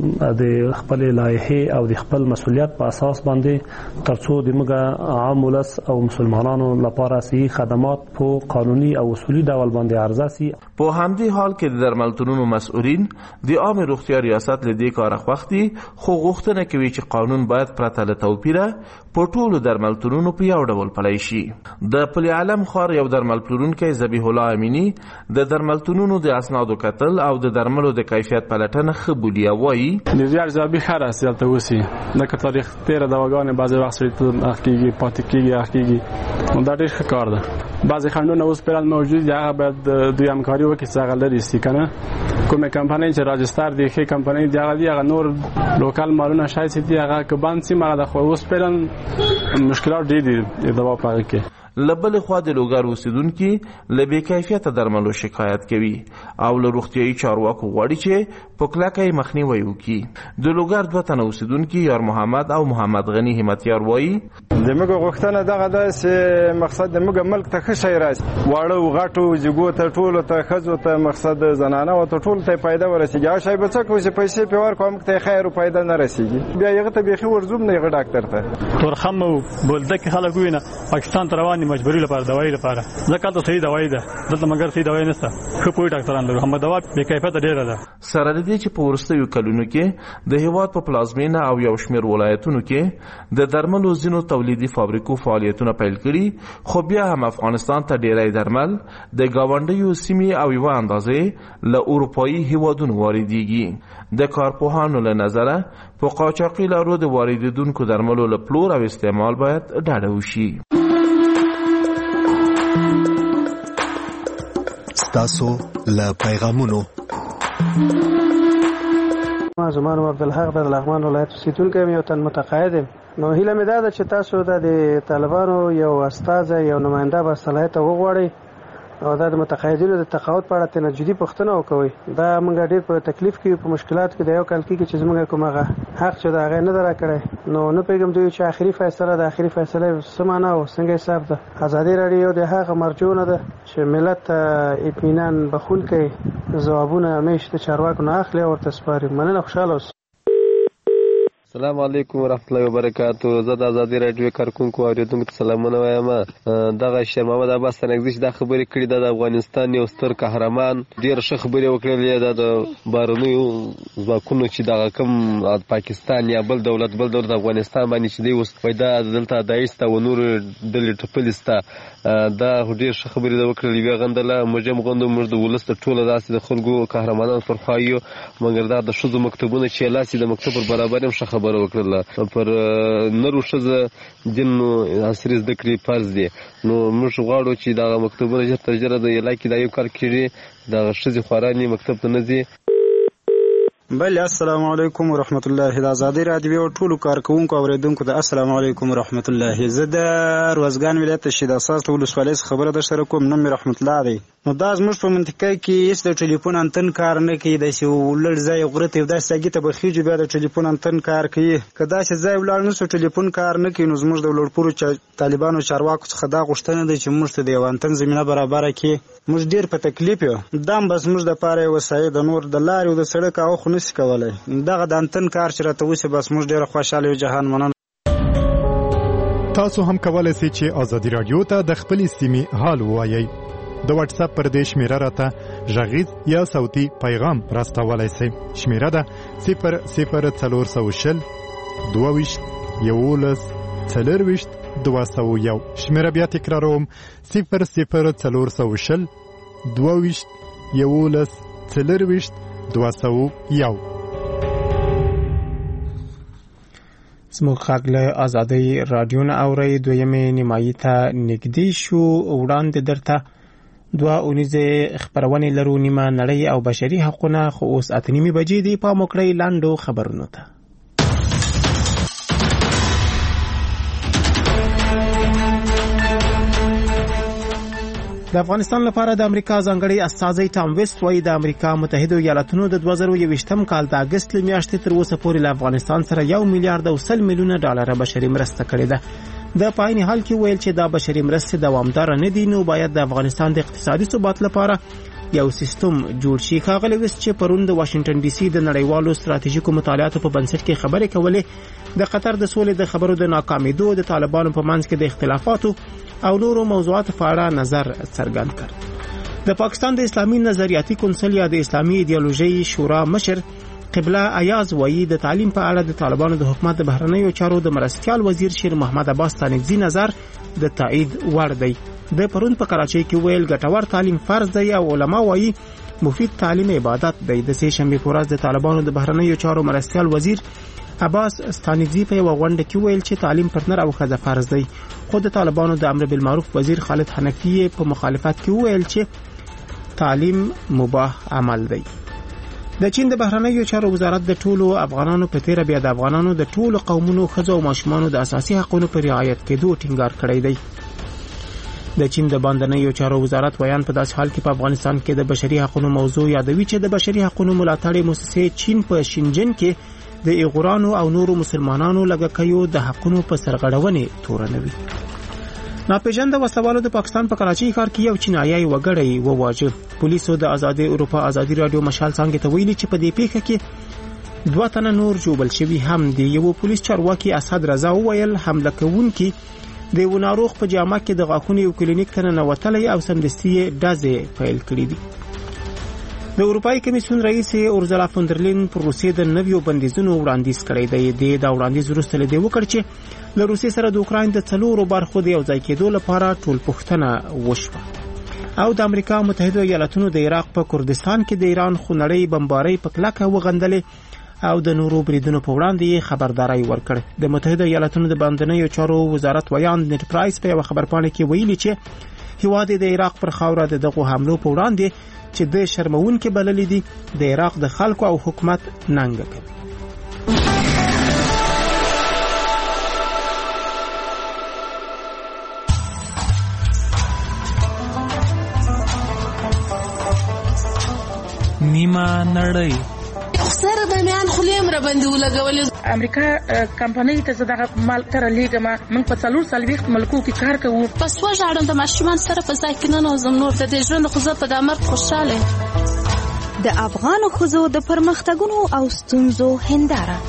د خپل لایحې او د خپل مسؤلیت په اساس باندې ترڅو د موږ عام ولس او مسلمانانو لپاره صحي خدمات په قانوني او اصولي ډول باندې عرضه سي. په همدې حال کې د درملتونونو مسؤلین د عامه روغتیا ریاست له دې کاره خوښتي خو غوښتنه کوي چې قانون باید پرته له توپیره په ټولو درملتونونو په یو ډول پلی شي. د پل علم ښار یو درمل پلورونکی ذبیح الله امینی د درملتونونو د اسنادو کتل او د درملو د کیفیت پلټنه ښه بولي او وایي د ارزیابي ښه راځي دلته اوسي لکه تاریخ تیره دواګانې بعضې وخت سړي ته اخ کېږي پاتې کېږي اخ کېږي نو دا ډېر ښه کار ده. بعضې خنډونه اوس پرال موجود دي هغه باید دوی همکاري وکړي چې هغه لرې سي که نه کومې کمپنۍ چې راجستر دي ښې کمپنۍ دي هغه دي هغه نور لوکل مالونه شاید چې دي هغه که بند سي هغه د خو اوس پرال مشکلات ډېر دي د دوا په هغه کې. له بلې خوا د لوګر اوسیدونکي له بې کیفیته درملو شکایت کوي او له روغتیايي چارواکو غواړي چې په کلکه یې مخنیوی وکړي. د لوګر دوه تنه اوسیدونکي یار محمد او محمد غني همتیار وایي زموږ غوښتنه دغه ده چې مقصد زموږ ملک ته ښه شی راشي واړه او غټو جګو ته ټولو ته ښځو ته مقصد زنانه او ته ټولو ته فایده ورسېږي. هغه شی به څه کوو چې پیسې پرې ورکړو موږ ته یې خیر او فایده نه رسېږي بیا هغه ته بیخي ورځو نه هغه ډاکټر ته تورخم او بولده کې خلک وینه پاکستان ته روان دي مجبوري لپاره دوايي لپاره ځکه ته صحیح دوايي ده دلته مګر صحیح دوايي نشته خو پوي ډاکټران لرو هم دوا بې کیفیته ډیره ده. سره دې چې په ورستیو کلونو کې د هیواد په پلازمینه او یو شمېر ولایتونو کې د درملو ځینو تولیدي فابریکو فعالیتونه پیل کړي خو بیا هم افغانستان ته ډیری درمل د ګاونډیو سیمې او یوه اندازې له اروپایي هیوادونو واردېږي. د کارپوهانو له نظره په قاچاقي لارو د واردېدونکو درملو له پلور او استعمال باید ډډه وشي. ستاسو له پیغامونو ما زمان عبدالحق د لغمان ولایت اوسیدونکی یم یو تن متقاعد یم نو هیله مې دا ده چې تاسو د طالبانو یو استازی یو نماینده به صلاحیت وغواړئ او دا د متقاعدینو د تقاعد په اړه ترنه جدي پوښتنه وکوئ. دا موږ ډېر په تکلیف کې په مشکلات کې د یو کال کېږي چې زموږ کوم هغه حق چې د هغې نه ده راکړی نو نه پوهېږم دوی چې آخري فیصله د آخري فیصله څه معنا او څنګه حساب ده. ازادي راډیو د هغه مرجو نه ده چې ملت ته اطمینان بخښونکی ځوابونه همیشه د چارواکو نه اخلي او ورته سپاري. مننه، خوشحاله اوسئ. السلام علیکم ورحمت الله وبرکاتو. زه د ازادي راډیو کارکونکو اوریدونکو ته سلامونه وایم. دغه شیر محمد عباس تنګزي چې دا خبرې کړې ده د افغانستان یو ستر قهرمان ډېر ښه خبرې وکړلې ده د بهرنیو ځواکونو چې دغه کوم پاکستان یا بل دولت بل دولت افغانستان باندې چې دی اوس پیدا دلته دایسته و نور ډلې ټپلې سته دا ډېر ښه خبرې ده وکړلې بیا غندله موږ هم غندو موږ د ولس د ټوله داسې د خلکو قهرمانانو پر خوا یو مګر دا د ښځو مکتبونه چې یې لاسې د مکتب پر برابر هم ښه خبره وکړله پر نرو ښځه دین عصري زده کړې فرض دي نو موږ غواړو چې دغه مکتبونه ژر تر ژره د ایله کې دا یو کار کېږي دغه ښځې خوارانې مکتب ته نه ځي. بله السلام علیکم ورحمت الله. د ازادي راډیو ټولو کارکوونکو اوریدونکو ته السلام علیکم ورحمت الله. زه د روزګان ولایت شید اساس ته ولسوالۍ څخه خبره درسره کوم. نوم مې رحمت الله دی. نو دا زموږ په منطقه کې هېڅ د ټلیفون انتن کار نه کوي. داسې لږ ځای غره ته یو داسې ساګي ته به خېږي بیا د ټلیفون انتن کار کوي. که داسې ځای ولاړ نه سو ټلیفون کار نه کوي نو زموږ د لوړپوړو طالبانو چارواکو څخه دا غوښتنه ده چې موږ ته د یو انتن زمینه برابره کړي. موږ ډېر په تکلیف یو. دا هم بس موږ دپاره یو وسایل د نور د لارې او د سړک هغه خو نشي کولی. دغه د انتن کار چې راته وسي بس موږ ډېره خوشحاله یو. جهان مننه. تاسو هم کولای شئ چې ازادي رادیو ته د خپل سیمې حال ووایئ. د واتس اپ پر دې شمیره راته غږیز یا صوتي پیغام راستولای شئ. شمیره ده صفر صفر څلور سوه شل دوه ویشت یولس څلور ویشت دوه سوه یو. شمیره بیا تکراروم صفر صفر څلور سوه شل دوه ویشت یولس څلور ویشت دوه سوه یو. زموږ غږ له ازادۍ راډیو نه اورئ. دویمې نیمایي ته نږدې شو. وړاندې درته دوه اونیزې خپرونې لرو، نیمه نړۍ او بشري حقونه، خو اوس اته نیمې بجې دي. پام وکړئ لاندو خبرونو ته. د افغانستان لپاره د امریکا ځانګړي استازی ټام ویسټ وایي د امریکا متحده ایالاتونو د دوه زره یوویشتم کال د اګست له میاشتې تر اوسه پورې له افغانستان سره یو میلیارډ او سل میلیونه ډالر بشري مرسته کړې ده. د پایني حال کې ویل چې دا بشري مرستې دوامدار نه دي، نو باید د افغانستان د اقتصادي ثبات لپاره یو سیستم جوړ شي. ښاغلی ویسټ چې پرون د واشنگټن ډي سي د نړیوالو ستراتیژیکو مطالعاتو په بنسټ کې خبرې کولې، د قطر د سولې د خبرو د ناکامېدو، د طالبانو په منځ کې د اختلافاتو او نورو موضوعاتو په اړه نظر څرګند کړ. د پاکستان د اسلامي نظریاتي کونسل یا د اسلامي ایدیالوژي شورا مشر قبله ایاز وایي د تعلیم په اړه د طالبانو د حکومت د بهرنیو چارو د مرستیال وزیر شیر محمد عباس تانکزي نظر د تایید وړ دی. د پرون په کراچۍ کې ویل ګټور تعلیم فرض دی او علما وایي مفید تعلیم عبادت دی. د سه شنبه په ورځ د طالبانو د بهرنیو چارو مرستیال وزیر عباس ستانکزي په یو غونډه کې ویل چې تعلیم پر نر او ښځه فرض دی. خو د طالبانو د امر بالمعروف وزیر خالد حنفي په مخالفت کې ویل چې تعلیم مباح عمل دی. د چین د بهرنیو چارو وزارت د ټولو افغانانو په تیر بیا د افغانانو د ټولو قومونو ښځو او ماشومانو د اساسي حقوقو پر رعایت کېدو ټینګار کړی دی. د چین د باندنیو چارو وزارت ویان په داس حال کې په افغانستان کې د بشري حقوقو موضوع یادوي چې د بشري حقوقو ملاتړ مؤسسې چین په شینجن کې د ایغورانو او نورو مسلمانانو لګکیو د حقوقو په سرغړونې تورنوي. ناپېژانده وسوالو د پاکستان په کراچۍ ښار کې یو چینایي وګړی وواژه. پولیسو د آزادي اروپا آزادي رادیو مشال څنګه ته ویلي چې په دې پیښه کې دوه تنه نور جوړل شوي هم دي. یو پولیس چارواکي اسد رضا وویل حمله کوونکي د یو ناروغ په جامه کې د غاښونو یو کلینیک ته ننوتلی او سمدستي یې ډزې پیل کړې دي. د اروپایي کمیسیون رئیس اورزلا فوندرلین پر روسیې د نویو بندیزونو وړاندیز کړی دی. د دا وړاندیز وروسته له دې وکړ چې له روسیې سره د اوکراین د څلورو برخو د یوځای کېدو لپاره ټولپوښتنه وشوه. او د امریکا متحده ایالاتونو د عراق په کردستان کې د ایران خونړۍ بمبارۍ په کلکه وغندلې او د نورو بریدونو په وړاندې خبرداري ورکړ. د متحده ایالاتونو د باندنیو چارو وزارت ویان نت پرایس په یو خبرپاڼه کې ویلي چې هیواد د عراق پر خاوره د دغه حملو په وړاندې چې د شرمونکو بللې دي د عراق د خلکو او حکومت ننګ کوي. نیمه نړۍ سره د میان خلیم را باندې ولګولې. امریکا کمپنۍ ته زداغه مال تر لیګه ما من په څلور سالويخت ملکو کې کار کوو. پس وژاړم د ماشومان سره په ځای کې نه نوزم نور د دې ژوند خو زه په دامر خوشاله. د افغان خزو د پرمختګونو او ستونزو هنداره.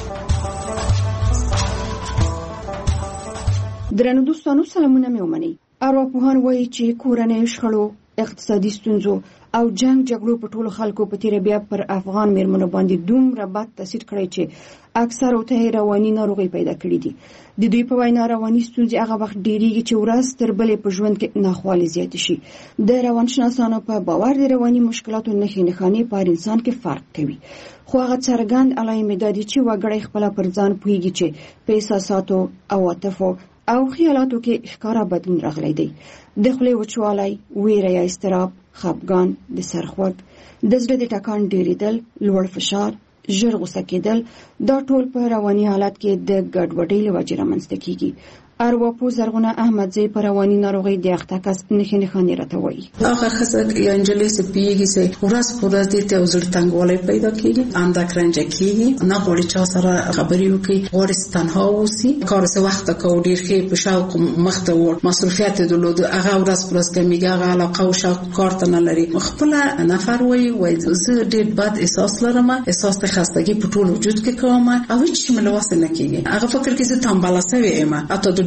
درنو دوستانو سلامونه مې ومني. ارواپوهان وایي چې کورنۍ شخړو، اقتصادي ستونزو او جنگ جګړو په ټولو خلکو په تیر بیا پر افغان میرمنو باندې دومره بد تاثیر کړی چې اکثر او ته رواني ناروغي پیدا کړې دي. د دوی په وینا رواني ستونزې هغه وخت ډېریږي چې ورځ تر بلې په ژوند کې ناخوالې زیات شي. د روانشناسانو په باور د رواني مشکلاتو نښې نښانې په انسان کې فرق کوي. خو هغه څرګند علایمې دا دي چې وګړی خپل پر ځان پوهیږي چې په احساساتو او عاطفو او خیالاتو کې ښکارا بدلون راغلی دی. د خولې وچوالی، ویره یا اضطراب، خپګان، د سرخوږ، د زړه د ټکان ډېرېدل، لوړ فشار، ژر غوسه کېدل، دا ټول په رواني حالت کې د ګډوډۍ له وجې رامنځته کیږي. ارواپوه زرغونه احمدزی پر رواني ناروغۍ د اخته کس نښې نښانې راته وایي. هغه ښځه یا نجلۍ چې پیږي چې ورځ په ورځ دې ته زړه تنګوالی پیدا کېږي، اندک رنجه کېږي، نه غواړي چا سره خبرې وکړي، غواړي تنها اوسي، کار څه وخت کوي، ډېر ښه په شوق مخ ته ور مصروفیت درلود، هغه ورځ په ورځ کمیږي، هغه علاقه او شوق کار ته نه لري. خپل نفر وایي وایي زه ډېر بد احساس لرم، احساس د خستګي په ټول وجود کې کوم او هیڅ ملوث نه کېږي. هغه فکر کې چې تنبله سوی یم، اته د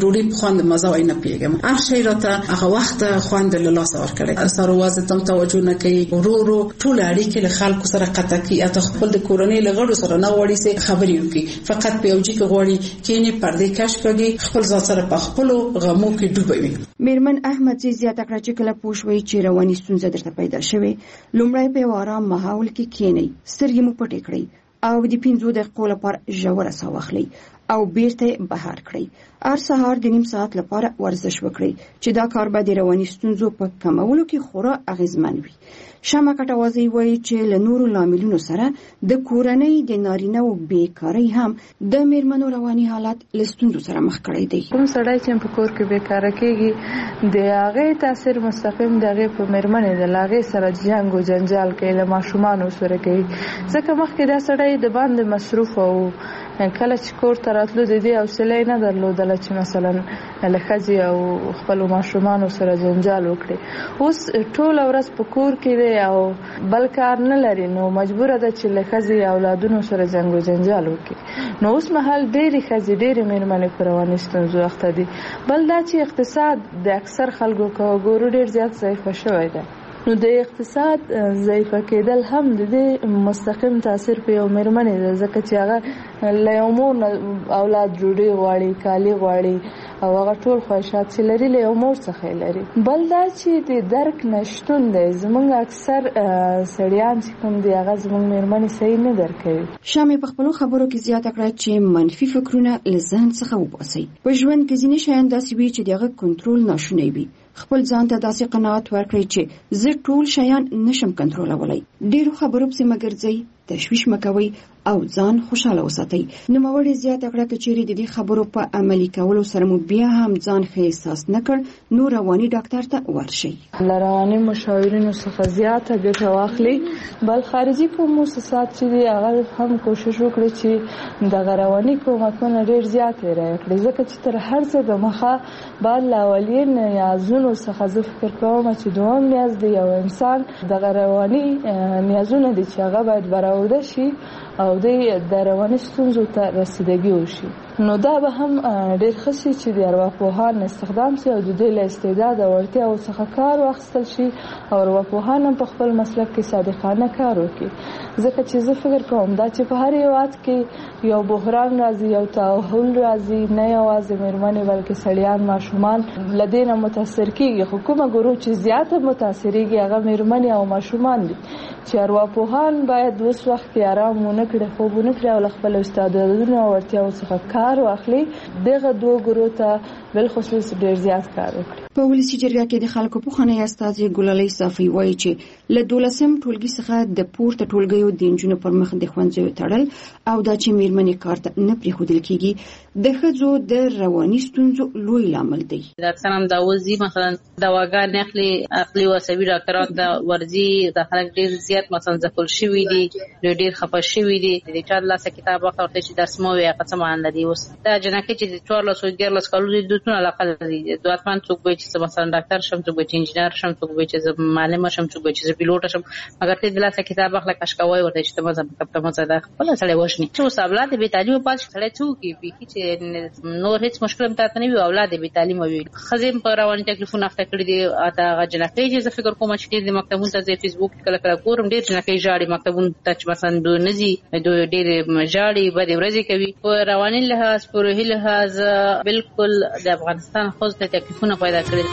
ډوډۍ په خوند مزه وای نه پیګم هر شی راته هغه وخت خوند له لاس ور کړی سره وازه تم توجه نه کوي ورو ورو ټول اړیکې له خلکو سره قطع کی اته خپل د کورنۍ لغړو سره نه وړي سي خبري وکي فقط په یوجي کې غوړي کینی پردې کش کوي خپل ځان سره په خپل غمو کې ډوبوي. میرمن احمد زی زیاته کړه چې کله پوښوي چې رواني ستونزه درته پیدا شوه لومړی په آرام ماحول کې کینی سترګې مو پټې کړئ او د پنځو دقیقو لپاره ژوره ساه واخلئ او بیرته بهر کړئ. هر سهار د نیم ساعت لپاره ورزش وکړئ چې دا کار به د رواني ستونزو په کمولو کې خورا اغیزمن وي. شمع کټوازی وایي چې له نورو لاملونو سره د کورنۍ د نارینه او بیکارۍ هم د میرمنو رواني حالت له ستونزو سره مخ کړی دی. کوم سړی چې په کور کې بیکاره کېږي د هغې تاثیر مستقیم د هغې په میرمنې د هغې سره جنګ او جنجال کوي له ماشومانو سره کوي ځکه مخکې دا سړی د باندې مصروف او کله چې کور ته راتلو د دې حوصله نه درلودله چې مثلا له ښځې او خپلو ماشومانو سره جنجال وکړي. اوس ټوله ورځ په کور کې دی او بل کار نه لري نو مجبوره ده چې له ښځې اولادونو سره جنګ و جنجال وکړي. نو اوس مهال ډېرې ښځې ډېرې میرمنې په رواني ستونزو اخته دي. بل دا چې اقتصاد د اکثر خلکو که وګورو ډېر زیات ضعیفه شوی دی نو د اقتصاد ضعیفه کېدل هم د دې مستقیم تاثیر په یو میرمنې ده ځکه چې هغه له یو مور اولاد ډوډۍ غواړي کالي غواړي او هغه ټول خواهشات چې لري له یو مور څخه لري. بل دا چې د درک نشتون دی زموږ اکثر سړیان چې کوم دی هغه زموږ میرمنې صحیح نه درک کوي. شامې په خپلو خبرو کې زیاته کړه چې منفي فکرونه له ذهن څخه وباسئ. په ژوند کې ځینې شیان داسې وي چې د هغه کنټرول ناشونی وي. خپل ځان ته داسې قناعت ورکړئ چې زه ټول شیان نشم کنټرولولای. ډېرو خبرو پسې مه ګرځئ تشویش مکوي او ځان خوشاله وساتئ. نوموړې زیاته کړه که چیرې د دې خبرو په عملي کولو سره مو بیا هم ځان ښه احساس نه کړ نو رواني ډاکټر ته ورشئ. له رواني مشاورینو څخه زیاته ګټه واخلئ. بل خارجي کوم مؤسسات چې دي هغه هم کوشش وکړي چې دغه رواني کومکونه ډېر زیات رایې کړي ځکه چې تر هر څه دمخه باید له اولین نیازونو څخه زه فکر کوم چې دوم نیاز دی یو انسان دغه رواني نیازونه دي چې هغه باید برآورده شي او د رواني ستونزو ته رسیدګي وشي. نو دا به هم ډېر ښه شي چې د ارواپوهان استخدام شي او د دوی له استعداد او وړتیاو څخه کار واخیستل شي او ارواپوهان هم په خپل مسلک کې صادقانه کار وکړي ځکه چې زه فکر کوم دا چې په هر هېواد کې یو بحران راځي یو تحول راځي نه یوازې میرمنې بلکې سړیان ماشومان له دې نه متاثر کېږي خو کومه ګروه چې زیاته متاثرېږي هغه میرمنې او ماشومان دي چې ارواپوهان باید اوس وخت کې آرام ونه کړي خوب ونه کړي او له خپلو استعدادونو او وړتیاو څخه کار واخلي دغه دوه ګروه ته بالخصوص ډېر زیات کار وکړي. په ولسي جرګه کې د خلکو پوښتنې استازي ګلالۍ صافي وایي چې له دولسم ټولګي څخه د پورته ټولګیو د نجونو پر مخ د ښوونځیو تړل او دا چې میرمنې کار ته نه پرېښودل کېږي د ښځو د رواني ستونزو لوی لامل دی. ډاکټران هم دا وځي مثلا دواګانې اخلي عقلي او عصبي ډاکټران دا ورځي د خلک ډېر زیات مثلا ځپل شوي دي ډېر خفه شوي دي د چا د لاسه کتاب ورته چې درس مو وي هغه څه معنا لري. اوس دا جنکې چې د څوارلسو دیارلس کالو دي دوتونه علاقه لري دواتمن څوک وایي چې مثلا ډاکټر شم څوک وایي چې انجینر شم څوک وایي چې زه معلم شم څوک وایي چې زه پیلوټ شم مګر ته د لاسه کتاب اخله کش کوي ورته چې ته مزه په مزه دا خپل سره وښني چې اوس اولاد به تعلیم پات سره څوک بي چې نور هیڅ مشکل هم تاسو نه وي اولاد به تعلیم وي خزم په رواني تکلیفونه اخته کړی دي اته جنکې چې زه فکر کوم چې د مکتبونو ته د فیسبوک کله کله ګورم ډېر جنکې ژاړي مکتبونو ته چې مثلا دوی نزي دوی ډېر ژاړي بده ورځي کوي په رواني لحاظ په روحي لحاظ بالکل د افغانستان خو ته تکلیفونه پیدا کړی.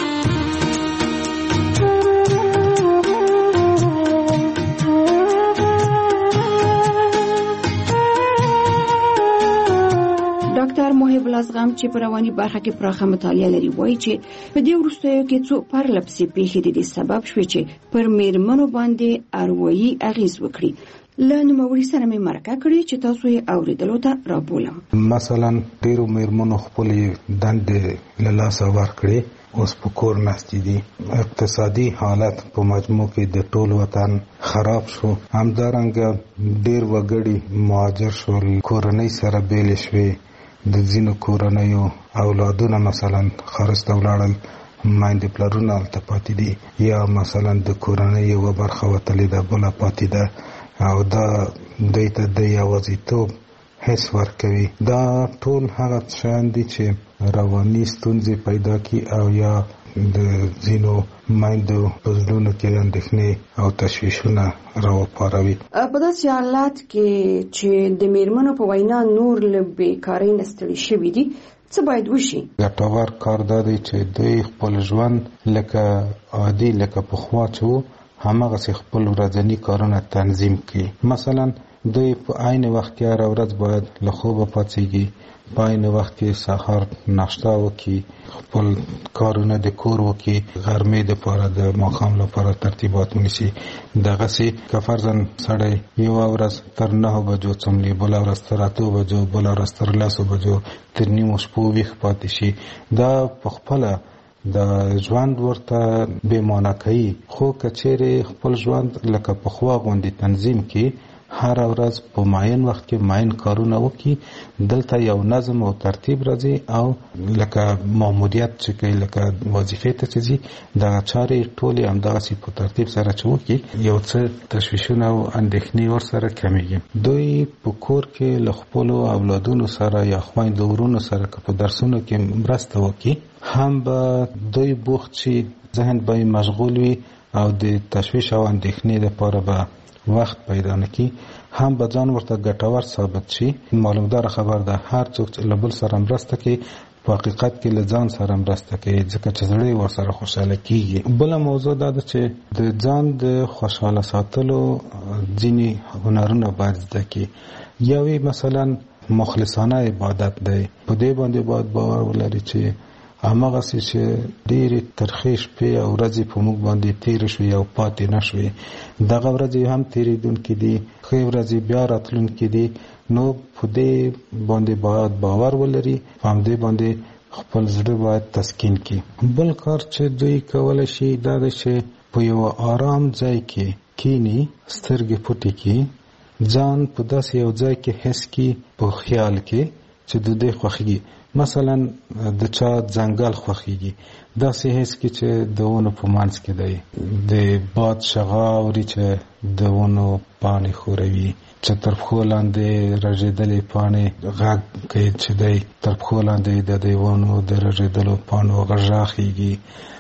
ډاکټر محب الازغم چې په رواني برخه کې پراخه مطالعه لري وایي چې په دې وروستیو کې څو پرلپسې پیښې د دې سبب شوې چې پر میرمنو باندې اروایي اغیز وکړي. له نوموړي سره مې مرکه کړې چې تاسو یې اوریدلو ته رابولم. مثلا ډېرو میرمنو خپلې دندې له لاسه ورکړې اوس په کور ناستې دي. اقتصادي حالت په مجموع کې د ټول وطن خراب شو. همدارنګه ډېر وګړي مهاجر شول کورنۍ سره بیلې شوې د ځینو کورنیو اولادونه مثلا خارج ته ولاړل میندې پلرونه هلته پاتې دي یا مثلا د کورنۍ یوه برخه وتلې ده بله پاتې ده او دا دوی ته د یوازیتوب حس ورکوي. دا ټول هغه شیان دي چې رواني ستونزې پیدا کی او یا د ځینو مایندو په زړونو کې اندېښنې او تشویشونه راوپاروي. په داسې حالات کې چې د میرمنو په وینا نور له بیکارۍ نه ستړي شوي دي، څه باید وشي؟ ګټور کار دا دی چې دوی خپل ژوند لکه عادي لکه پخوا چې و هماغسې خپل ورځني کارونه تنظیم کړي. مثلا دوی په عین وخت کې هره ورځ باید له خوبه پاڅېږي، په عین وخت کې سهار ناشته وکړي، خپل کارونه د کور وکړي، غرمې دپاره د ماښام لپاره ترتیبات ونیسي. دغسې که فرضاً سړی یوه ورځ تر نهو بجو څملي، بله ورځ تر اتو بجو، بله ورځ تر لسو بجو، تر نیمو شپو ویښ پاتې شي، دا په خپله د ژوند ورته بې معنی کوي. خو که چیرې خپل ژوند لکه پخوا غوندې تنظیم کړي، هر ورځ په معین وخت کې معین کارونه وکړي، دلته یو نظم او ترتیب راځي او لکه ماموریت چې کوي، لکه وظیفې ته چې ځي، دغه چارې ټولې همدغسې په ترتیب سره چې وکړي، یو څه تشویشونه او اندېښنې ورسره کمیږي. دوی په کور کې له خپلو اولادونو سره یا خویندو ورونو سره که په درسونو کې مرسته وکړي، هم به دوی بوخت شي، ذهن به یې مشغول وي او د تشویش او اندېښنې لپاره به وخت پیدا نکي، هم به ځان ورته ګټور ثابت شي. معلومدار خبر ده هر څوک چې له بل سره مرسته کوي په حقیقت کې له ځان سره مرسته کوي، ځکه چې زړه ور سره خوشاله کیږي. بله موضوع دا ده چې د ځان د خوشاله ساتلو ځینې هنرونه باید زده کړي. یوې مثلا مخلصانه عبادت دی، په دې باندې باید باور ولري چې هماغسې چې ډېرې ترخې شپې او ورځې په موږ باندې تېرې شوې او پاتې نه شوې، دغه ورځې هم تېرېدونکې دي، ښې ورځې بیا راتلونکې دي. نو په دې باندې باید باور ولري، په همدې باندې خپل زړه باید تسکین کړي. بل کار چې دوی کولی شي دا دی چې په یوه آرام ځای کې کینی، سترګې پټې کړي، ځان په داسې یو ځای کې حس کړي په خیال کې چې د دوی خوښېږي. مثلا د چا ځنګل خوښېږي، داسې حس کې چې د ونو په منځ کې دی، د باد شغا اوري چې د ونو پاڼې ښوروي، چې تر پښو لاندې رژېدلې پاڼې غږ کوي چې دی تر پښو لاندې د دې ونو د رژېدلو پاڼو غږ خېږي،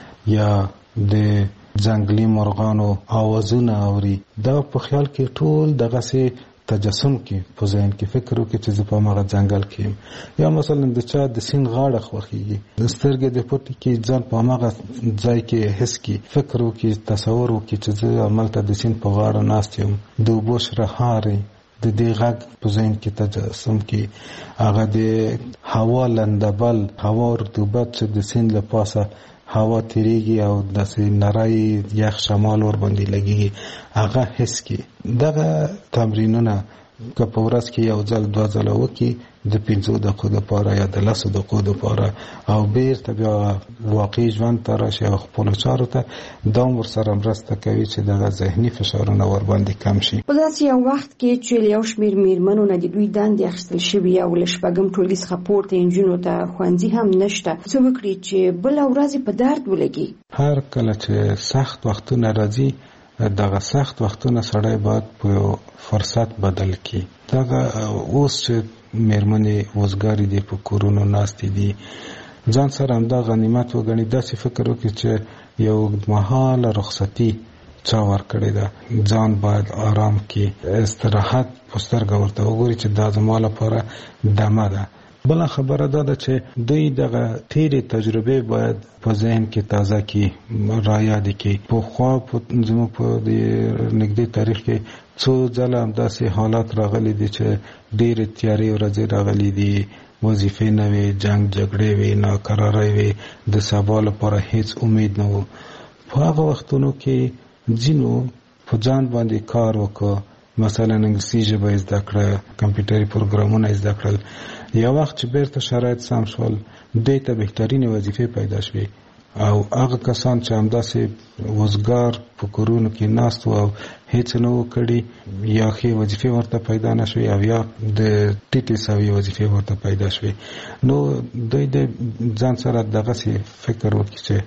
یا د ځنګلي مرغانو آوازونه اوري. دا په خیال کې ټول دغسې تجسم کې په ذهن کې فکر وکړي چې زه په هغه ځنګل کې یم. یا مثلا د چا د سیند غاړه خوښېږي، د سترګې د پټې کې ځان په هغه ځای کې حس کړي، فکر وکړي، تصور وکړي چې زه همالته د سیند په غاړه ناست یم، د اوبو شرهارې د دې غږ په ذهن کې تجسم کړي. هغه د هوا لندبل، هوا رطوبت چې د سیند له پاسه هوا تیریږي او داسې نری یخ شمال ور باندې لګیږي، هغه حس کړي. دغه تمرینونه که په ورځ کې یو ځل دوه ځله وکړي، د پنځو دقیقو دپاره یا د لسو دقیقو دپاره، او بیرته بیا واقعي ژوند ته راشي او خپلو چارو ته، دا هم ورسره مرسته کوي چې دغه ذهني فشارونه ورباندې کم شي. په داسې یو وخت کې چې له یو شمېر میرمنو نه د دوی دندې اخیستل شوي او له شپږم ټولګي څخه پورته نجونو ته ښوونځي هم نشته، څه وکړي چې بله ورځ په درد ولګي؟ هر کله چې سخت وختونه راځي، دغه سخت وختونه سړی باید په فرصت بدل کړي. دغه اوس چې میرمنې وزګارې دي، په کورونو ناستې دي، ځان سره همدا غنیمت وګڼي، داسې فکر وکړي چې یو اوږدمهاله رخصتي چا ورکړې ده، ځان باید آرام کړي، استراحت په سترګه ورته وګوري چې دا زما لپاره دمه ده. بله خبره دا ده چې دوی دغه تیرې تجربې باید په ذهن کې تازه کړي، رایادې کړي. پخوا زموږ په نږدې تاریخ کې څو ځله همداسې حالات راغلي دي چې ډېرې تیارې ورځې راغلي دي، وظیفې نه وې، جنګ جګړې وې، ناکرارۍ وې، د سبا لپاره هیڅ امید نه و. په هغه وختونو کې ځینو په ځان باندې کار وکړ، مثلا انګلیسي ژبه زده کړه، کمپیوټري پروګرامونه زده کړل. یو وخت چې بیرته شرایط سم شول، دوی ته بهترینې وظیفې پیدا شوې، او هغه کسان چې همداسې وزګار په کورونو کې ناست و او هیڅ نه و کړي، یا ښې وظیفې ورته پیدا نه شوې او یا د ټیټې سوي وظیفې ورته پیدا شوې. نو دوی د ځان سره دغسې فکر وکړي چې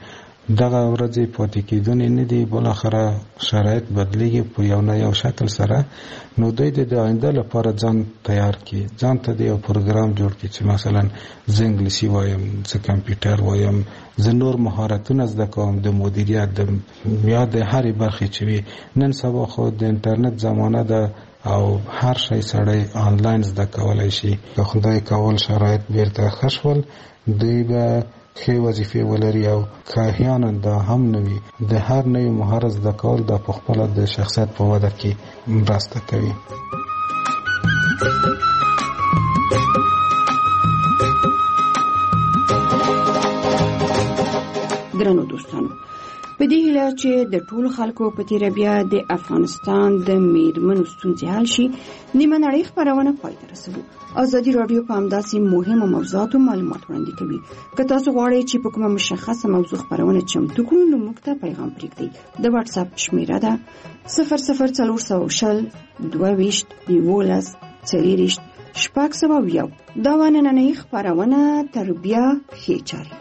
دغه ورځې پاتې کېدونې نه دي، بالاخره شرایط بدلیږي په یو نه یو شکل سره. نو دوی د آینده لپاره ځان تیار کړي، ځان ته د یو پروګرام جوړ کړي چې مثلا زه انګلیسي وایم، زه کمپیوټر وایم، زه نور مهارتونه زده کوم د مدیریت د یا د هرې برخې چې وي. نن سبا خو د انټرنیټ زمانه ده او هر شی سړی آنلاین زده کولی شي. که خدای کول شرایط بیرته ښه شول، دوی به ښې وظیفې ولري او که احیانا دا هم نه وي، د هر نوي مهارت زده کول دا په خپله د شخصیت په وده کې مرسته کوي. ګرانو دوستانو، په دې هیله چې د ټولو خلکو په تیره بیا د افغانستان د میرمنو ستونزې حل شي، نیمه نړۍ خپرونه پای ته رسوو. ازادي راډیو په همداسې مهمو موضوعاتو معلومات وړاندې کوي. که تاسو غواړئ چې په کومه مشخصه موضوع خپرونه چمتو کړو، نو موږ ته پیغام پرېږدئ. د واتس اپ شمیره ده صفر صفر څلور سوه شل دوه ویشت یولس څلېرویشت شپږ سوه یو. دا وه نننۍ خپرونه. تر بیا ښې چارې.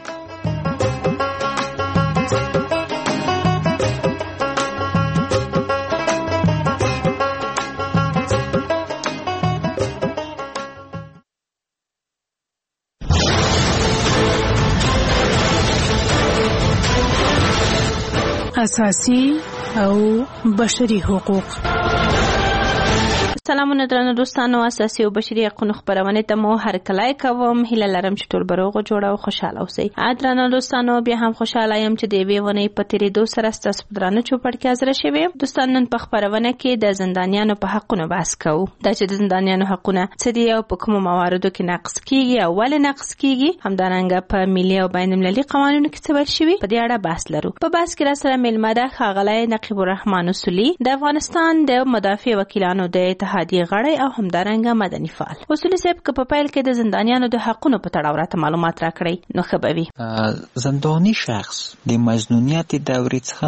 اساسي او بشري حقوق. سلامونه درنو دوستانو، اساسي او بشري حقوقو خبرونه ته مو هر کله کوم. هیله لرم چې ټول بروغ جوړ او خوشاله اوسئ. درنو دوستانو، بیا هم خوشاله یم چې د وی ونې په تیرې دو سره ستاسو درانه چوپړ کې حاضر شوم. دوستان، نن په خبرونه کې د زندانیانو په حقونو بحث کوو. دا چې د زندانیانو حقونه څه دي او په کومو مواردو کې نقض کیږي او ولې نقض کیږي، همدارنګه په ملي او بین المللي قوانینو کې څه ویل شوي، په دې اړه بحث لرو. په بحث کې را سره میلمه ده ښاغلی نقیب الرحمن اصولي، د افغانستان د مدافع وکیلانو د اتحادیې غړی او همدارنګه مدني فعال. اصولي صاحب، که په پیل کې د زندانیانو د حقونو په تړاو راته معلومات راکړئ نو ښه به وي. زنداني شخص د مظنونیت دورې څخه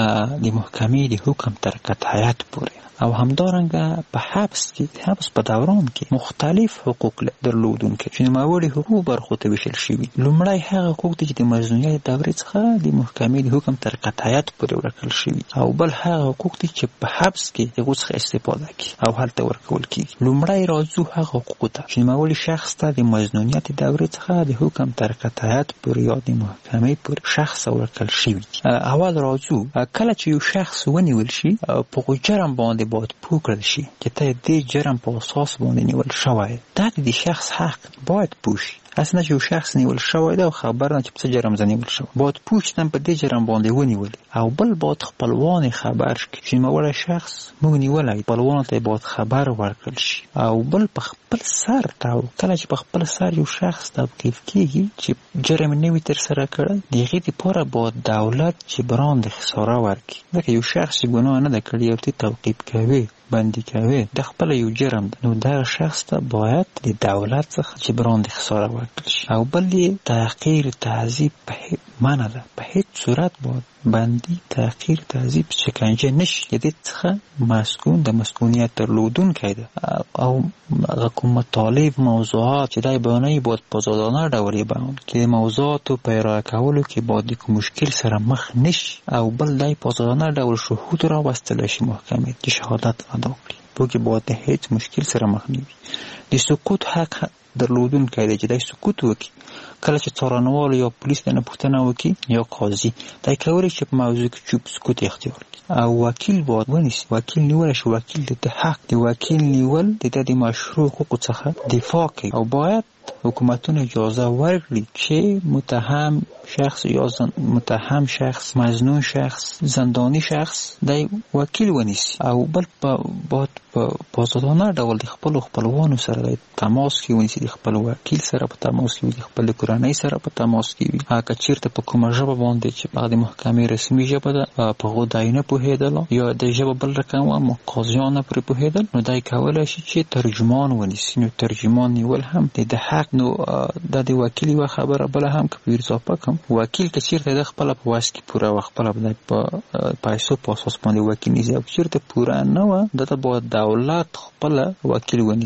د محکمې د حکم تر قطعیت پورې او همدارنګه په حبس کې د حبس په دوران کې مختلف حقوق درلودونکي چې نوموړي حقوق برخو ته ویشل شوي. لومړی هغه حقوق دي چې د مظنونیت دورې څخه د محکمې د حکم تر قطعیت پورې ورکړل شوي، او بل هغه حقوق دي چې په حبس کې هغو څخه استفاده کوي او هلته ورکول کیږي. لومړی راځو هغه حقوقو ته چې نوموړي شخص ته د مظنونیت دورې څخه د حکم تر قطعیت پورې یا د محکمې پورې شخص ورکړل شوي. اول راځو کله چې یو شخص ونیول شي په جرم باندې باید پوه کړل شي چې ته دې جرم په اساس باندې نیول شوی. دا د شخص حق باید پوه شي. اصلا چې یو شخص نیول شوی دی او خبر نه چې په څه جرم زه نیول شوی، باید پوه شي په دې جرم باندې ونیولې. او بل باید خپلوان خبر شي چې نوموړی شخص موږ نیولی، خپلوانو ته باید خبر ورکړل شي. او بل په خپل سر او کله چې په خپل سر یو شخص توقیف کېږي چې جرم نه وي ترسره کړی، د هغې دپاره باید دولت جبران د خساره ورکړي. ځکه یو شخص چې ګناه نه ده کړې او ته توقیف کوې، بندي کوي، د خپل یو جرم ده، نو دغه شخص ته باید د دولت څخه جبران د خساره ورکړل شي. او بل یې تحقیر تعذیب په منع ده. په هیڅ صورت باید بندي، تحقیر، تعذیب، شکنجه نشي. د دې څخه مسکون د مسکونیت درلودونکی ده. او هغه کوم مطالب، موضوعات چې دی بیانوي باید په ازادانه ډول یې بیان کړي. د موضوعاتو په ارائه کولو کې باید د کوم مشکل سره مخ نشي. او بل دی په ازادانه ډول شهود راوستلی شي محکمې چې شهادت ادا کړي، په کې باید د هیڅ مشکل سره مخ نه وي. د سکوت حق درلودونکی دی چې دی سکوت وکړي. کله چې څارنوال یا پولیس نه پوښتنه وکړي یا قاضي، دی کولی شي په موضوع کې چوپ سکوت اختیار کړي. او وکیل باید ونیسي. وکیل نیولی شي، وکیل د حق د وکیل نیول د د مشروع حقوقو څخه دفاع کوي. او باید حکومتونه اجازه ورکړي چې متهم شخص یا متهم شخص، مظنون شخص، زندانی شخص دی وکیل ونیسي. او بل باید په ازادانه ډول د خپلو خپلوانو سره د تماس کې ونیسي، د خپل وکیل سره په تماس کې وي، د خپل کورنۍ سره په تماس کې وي. که چېرته په کومه ژبه باندې چې هغه د محکمې رسمي ژبه ده په هغو دی نه پوهېدله یا د ژبه بل رقم وه، قاضیان نه پرې پوهېدل، نو دی کولی شي چې ترجمان ونیسي. نو ترجمان نیول هم د حق. نو دا د وکیل یوه خبره بله هم که په اضافه کړم، وکیل که چېرته د خپله په وس کې پوره وه، خپله به په پیسو په اساس باندې وکیل نیسي. او که چېرته پوره نه وه، ده ته باید دولت خپله وکیل ونیسي.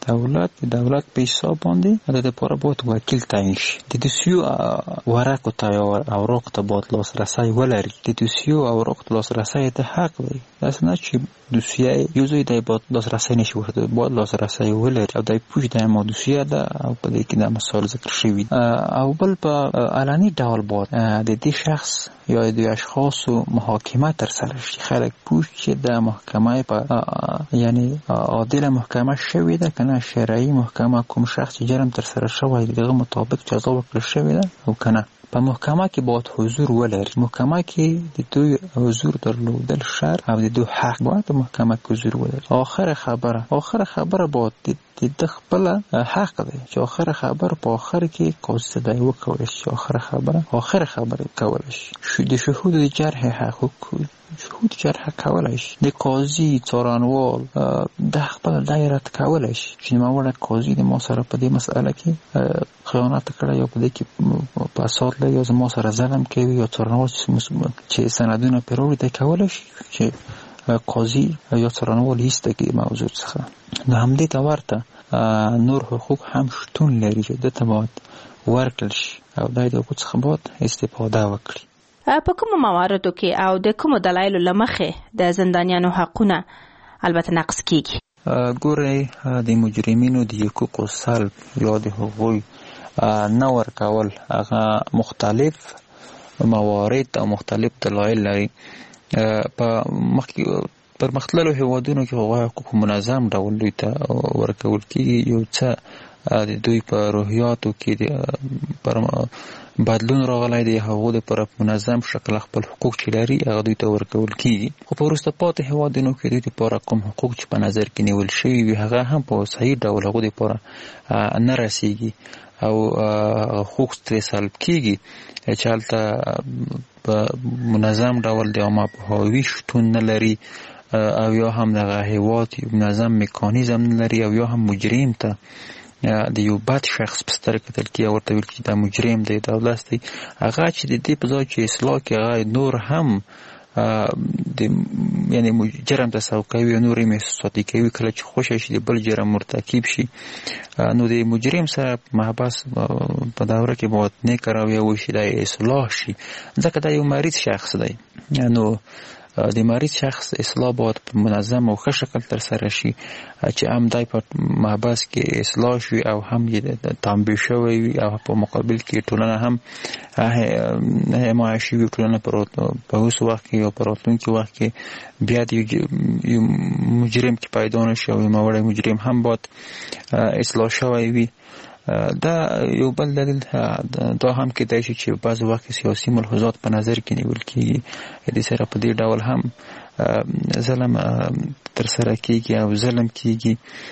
دولت د دولت په حساب باندې د لپاره باید وکیل تعیین شي د دوسیو ورقو ته یا اوراق ته باید لاسرسی ولري د دوسیو اوراق ته لاسرسی ته حق دی داسې نه چې دوسیه یو ځای دی باید لاسرسی نشي ورته باید لاسرسی ولري او دی پوه دی ما دوسیه ده او په دې کې دا مسائل ذکر شوي او بل په علني ډول باید د دې شخص یا د اشخاصو محاکمه ترسره شي خلک پوه چې د محکمه په یعنی عادل محکمه شوې ده کنه شرعي محکمه کوم شخص جرم ترسره شوی دغه مطابق جزا ورکړل شوې ده او کنه په محکمه کې باید حضور ولري محکمه کې د دوی حضور درلودل شرط او د دوی حق باید په محکمه کې حضور ولري آخر خبره آخر خبره باید د خپل حق دی چې آخر خبر په آخر کې قاضي صدای وکول شي آخر خبره آخر خبره کول شي شو د شهود د جرح حقوق شهود جرح کول شي د قاضي څارنوال د خپل دایره کول شي چې موږ قاضي د ما سره په دې مسأله کې خیانت کړی یا په دې کې په اساس له یا ما سره ظلم کوي یا څارنوال چې سندونه پیروي د کول شي چې قاضي یا څارنوال هیڅ کې موضوع څخه د همدې ته ورته نور حقوق هم شتون لري چې د تبعات ورکړل شي او د حقوقو څخه باید استفاده وکړي په کومو مواردو کې او د کومو دلایلو له مخې د زندانیانو حقونه البته نقض کیږي ګورئ د مجرمینو د حقوقو سلب یا د هغوی نه ورکول هغه مختلف موارد او مختلف دلایل لري په مخکې پر مختلفو هیوادونو کې هغوی حقوق منظم ډول دوی ته ورکول کېږي یو څه د دوی په روحیاتو کې پر بدلون راغلی دی هغو دپاره په منظم شکل خپل حقوق چې لري هغه دوی ته ورکول کېږي خو په وروسته پاتې هیوادونو کې دوی دپاره کوم حقوق چې په نظر کې نیول شوي وي هغه هم په صحیح ډول هغو دپاره نه رسیږي او حقوق ترې سلب کېږي چې هلته په منظم ډول د عامه پوهاوي شتون نه لري او یا هم دغه هیواد یو منظم میکانیزم نه لري او یا هم مجرم ته د یو بد شخص په سترګه کتل کېږي او ورته ویل کېږي دا مجرم دی دولت دی هغه چې د دې په ځای چې اصلاح کړي هغه نور هم د یعنی جرم تصور کوي او نور یې محسوساتي کوي کله چې خوښه شي د بل جرم مرتکب شي نو د مجرم سره محبس په دوره کې باید نیک رویه وشي دا اصلاح شي ځکه دا یو مریض شخص دی نو د مریض شخص اصلاح باید په منظم او ښه شکل ترسره شي چې هم دی په محبس کې اصلاح شي او هم یې تنبیه شوی وي او په مقابل کې ټولنه هم حمایه شوي ټولنه په اوس وخت کې او په راتلونکي وخت کې بیا د یو مجرم کې پیدا نه شي او یو موړی مجرم هم باید اصلاح شوی وي دا یو بل دلیل دا هم کېدای شي چې بعض وخت سیاسي ملحوظات په نظر کې نیول کېږي د سره په دې ډول هم ظلم ترسره کېږي او ظلم کېږي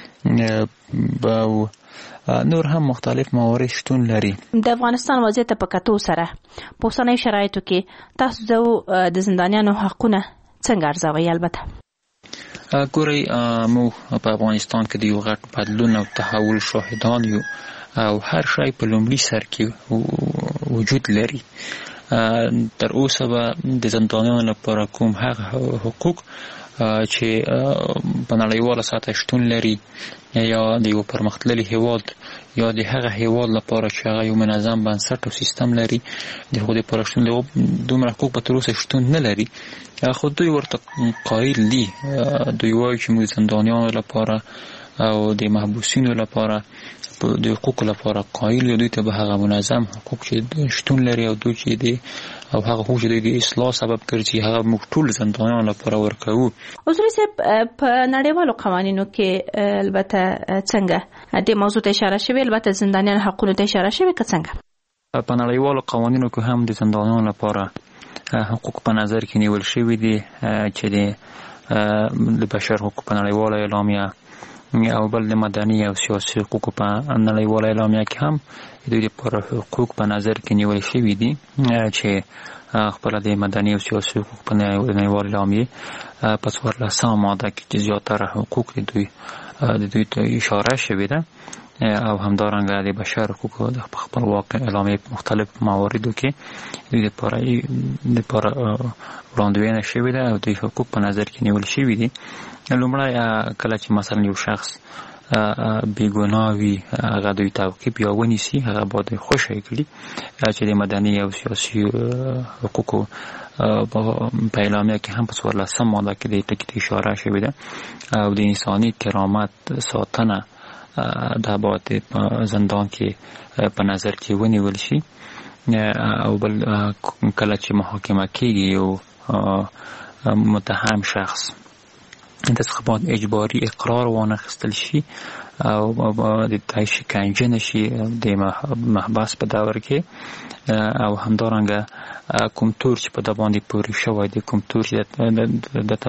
او نور هم مختلف موارد شتون لري د افغانستان وضعیت په کتو سره په اوسنیو شرایطو کې تاسو د زندانیانو حقونه څنګه ارزوئ البته ګورئ موږ په افغانستان کې د یو غټ بدلون او تحول شاهدان یو او هر شی په لومړي سر کې وجود لري تر اوسه به د زندانیانو لپاره کوم هغه حقوق چې په نړیواله سطحه شتون لري یا د یو پرمختللي هیواد یا د هغه هیواد لپاره چې هغه یو منظم بنسټ او سیستم لري د هغو دپاره شتون لري دومره حقوق به تر اوسه شتون نه لري خو دوی ورته قایل دي دوی وایي چې موږ زندانیانو لپاره او د محبوسینو لپاره د حقوقو لپاره قایل یو دوی ته به هغه منظم حقوق چې شتون لري او دوی چې دی او هغه حقوق چې د اصلاح سبب ګرځي هغه موږ ټول زندانیانو لپاره ورکوو. اصولي صاحب په نړیوالو قوانینو کې البته څنګه د موضوع ته اشاره شوې البته زندانیانو حقونو ته اشاره شوې که څنګه په نړیوالو قوانینو کې هم د زندانیانو لپاره حقوق په نظر کې نیول شوي دي چې د بشر حقوق په نړیواله اعلامیه او بل د مدني او سیاسي حقوقو په نړیواله اعلامیه کې هم دوی لپاره حقوق په نظر کې نیول شوي دي چې خپله د مدني او سیاسي حقوق په نړیواله اعلامیه په څوارلسمه ماده کې چې زیاتره حقوق د دوی د دوی ته اشاره شوې ده او همدارنګه د بشر حقوقو د خپلواک اعلامیې په مختلف مواردو کې دوی لپاره لپاره وړاندوینه شوې ده او دوی حقوق په نظر کې نیول شوي دي. لومړی کله چې مثلا یو شخص بیګناوي هغه دوی توقیف یا ونیسي، هغه باید خوشی کړي چې د مدني او سیاسي حقوقو په اعلامیه کې هم په څوارلسم ماده کې د ټکي ته اشاره شوې ده او د انساني کرامت ساتنه دا باید په زندان کې په نظر کې ونیول شي. او بل کله چې محاکمه کېږي یو متهم شخص د څخه باید اجباري اقرار وانخیستل شي او د دای شکنجه نشي د محبس په دور کې، او همدارنګه کوم تور چې په د باندې پورې شوی دی، کوم تور چې دته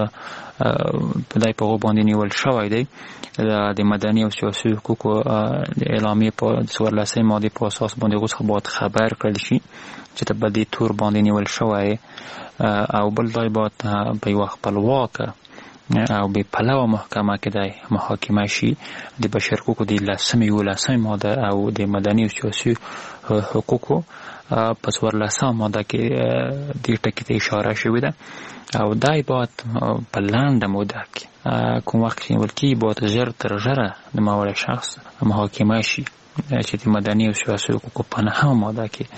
په دای په هغو باندې نیول شوی دی د مدني او سیاسي حقوقو د اعلامیې په څوارلسمې مادې په اساس باندې هغو څخه باید خبر کړل شي چې ته په دې تور باندې نیول شوی، او بل دای باید په یوه خپلواکه او به پلوه محکمه کې د محاکمه شي د بشر حقوقو د لسمې یولسمې ماده او د مدني او سیاسي حقوقو په څوارلسمه ماده کې دې ټکي ته اشاره شوې ده، او دای باید په لنډه موده کې کوم وخت چې نیول کېږي باید ژر تر ژره د ماوړی شخص محاکمه شي چې د مدني او سیاسي حقوقو په نهمه ماده کې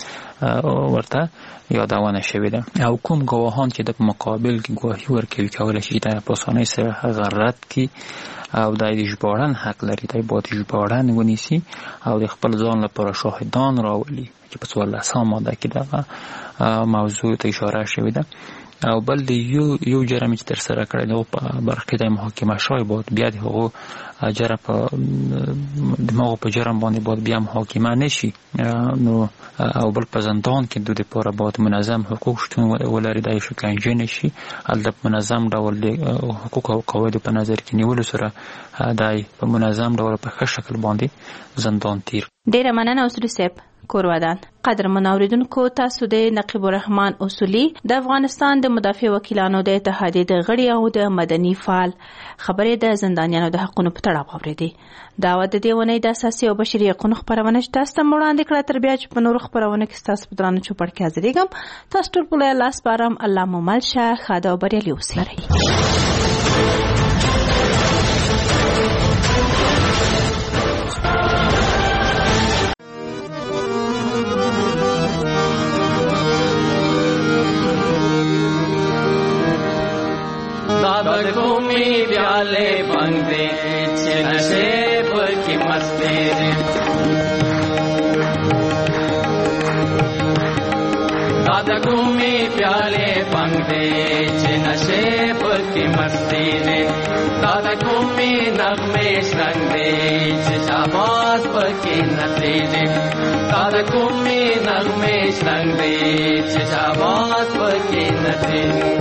ورته یادونه شوې ده، او کوم ګواهان چې د په مقابل کې ګواهي ورکوي کولی شي د په اسانۍ سره هغه رد کړي او د ژباړن حق لري، دی باید ژباړن ونیسي او د خپل ځان لپاره شاهدان راولي چې په څوارلسمه ماده کې دغه موضوع ته اشاره شوې ده. او بل د یو یو جرم چې ترسره کړی دی په برخه کې د محاکمه شوی باید بیا د هغو جرم په دماغو په جرم باندې باید بیا محاکمه نشي، نو او بل په زندان کې دوی لپاره باید منظم حقوق شتون ولري، د شکنجه نشي، هلته په منظم ډول د حقوق او قواعدو په نظر کې نیولو سره دای په منظم ډول په ښه شکل باندې زندان تیر. ډیره مننه اصولي صاحب کورودان. قدرمن اوریدونکو، تاسو د نقیب الرحمن اصولي د افغانستان د مدافع وکیلانو د اتحادیې د غړي او د مدني فعال خبرې د زندانیانو د حقونو په تړاو اورېدې. دا و د دې ونې د اساسي او بشري حقوقو خبرونه چې تاسو ته وړاندې کړه، تر بیا چې په نورو خبرونه کې تاسو په درانه چوپړ کې حاضرېږم. تاسو ټول په الله سپارم. الله مو مل شه، ښه او بریالي اوسئ. दादा घूमी प्याले बंदे नशेब की मस्ती दादा घूमी प्याले बंदे नशेब की मस्ती ने दादा घूमी नगमे संगे शाबाश की नतीजे दादा घूमी नगमे संगे शाबाश की नतीजे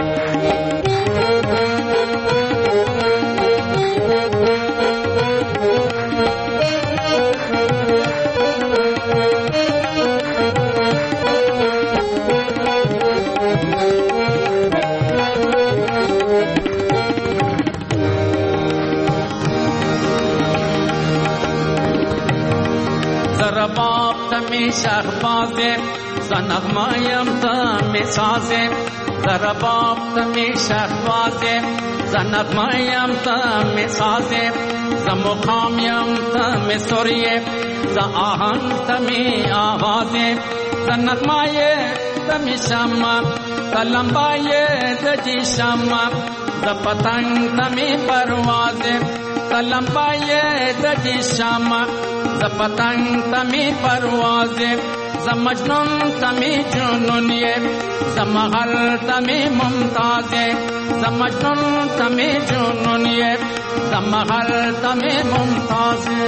बाप तमी शहबाजे ज़नग़मायम तमी साजे ज़रा बाप तमी शहबाजे ज़नग़मायम तमी साजे ज़मुखामयम तमी सुरिये ज़ आहंग तमी आवाज़े ज़नग़माये तमी शम्मा ज़लंबाये दजी शम्मा ज़ पतंग तमी परवाज़े ज़लंबाये दजी शम्मा ز پتنگ تمی پروازه ز مجنون تمی جنونیه ز مغل تمی ممتازه ز مجنون تمی جنونیه ز مغل تمی ممتازه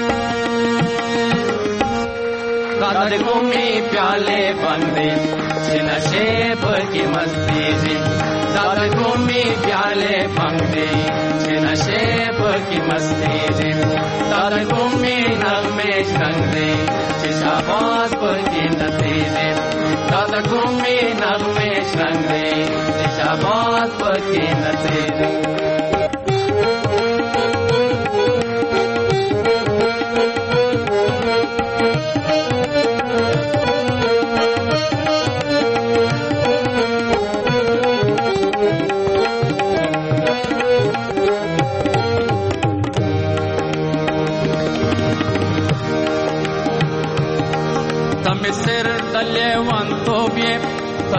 دادر گومی پیالے بندے نشیب کی مستی سے دادر گومی پیالے بندے نشیب کی مستی سے دادر گومی نغمے شنگے شاباز پر کی نتیجے دادر گومی نغمے شنگے شاباز پر کی نتیجے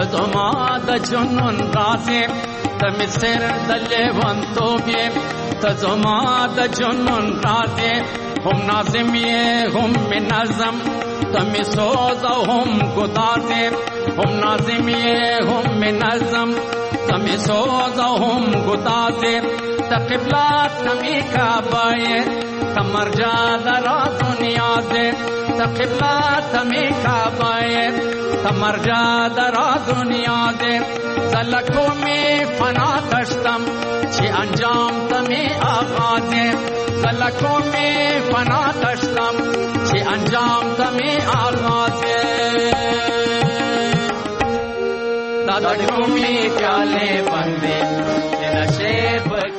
تزما د جنون رازه تم سر دل وانتو بی تزما د جنون رازه هم نازمیه هم منظم تم سوز هم گدازه هم نازمیه هم منظم تم سوز هم گدازه تقبلات تمی کعبه تمرجا درا دنیا سے تقبلات تمی کعبه تمرجا درا دنیا سے زلکو میں فنا دشتم چی انجام تمی آغاز زلکو میں فنا دشتم چی انجام تمی آغاز دادڑوں میں پیالے بندے نشے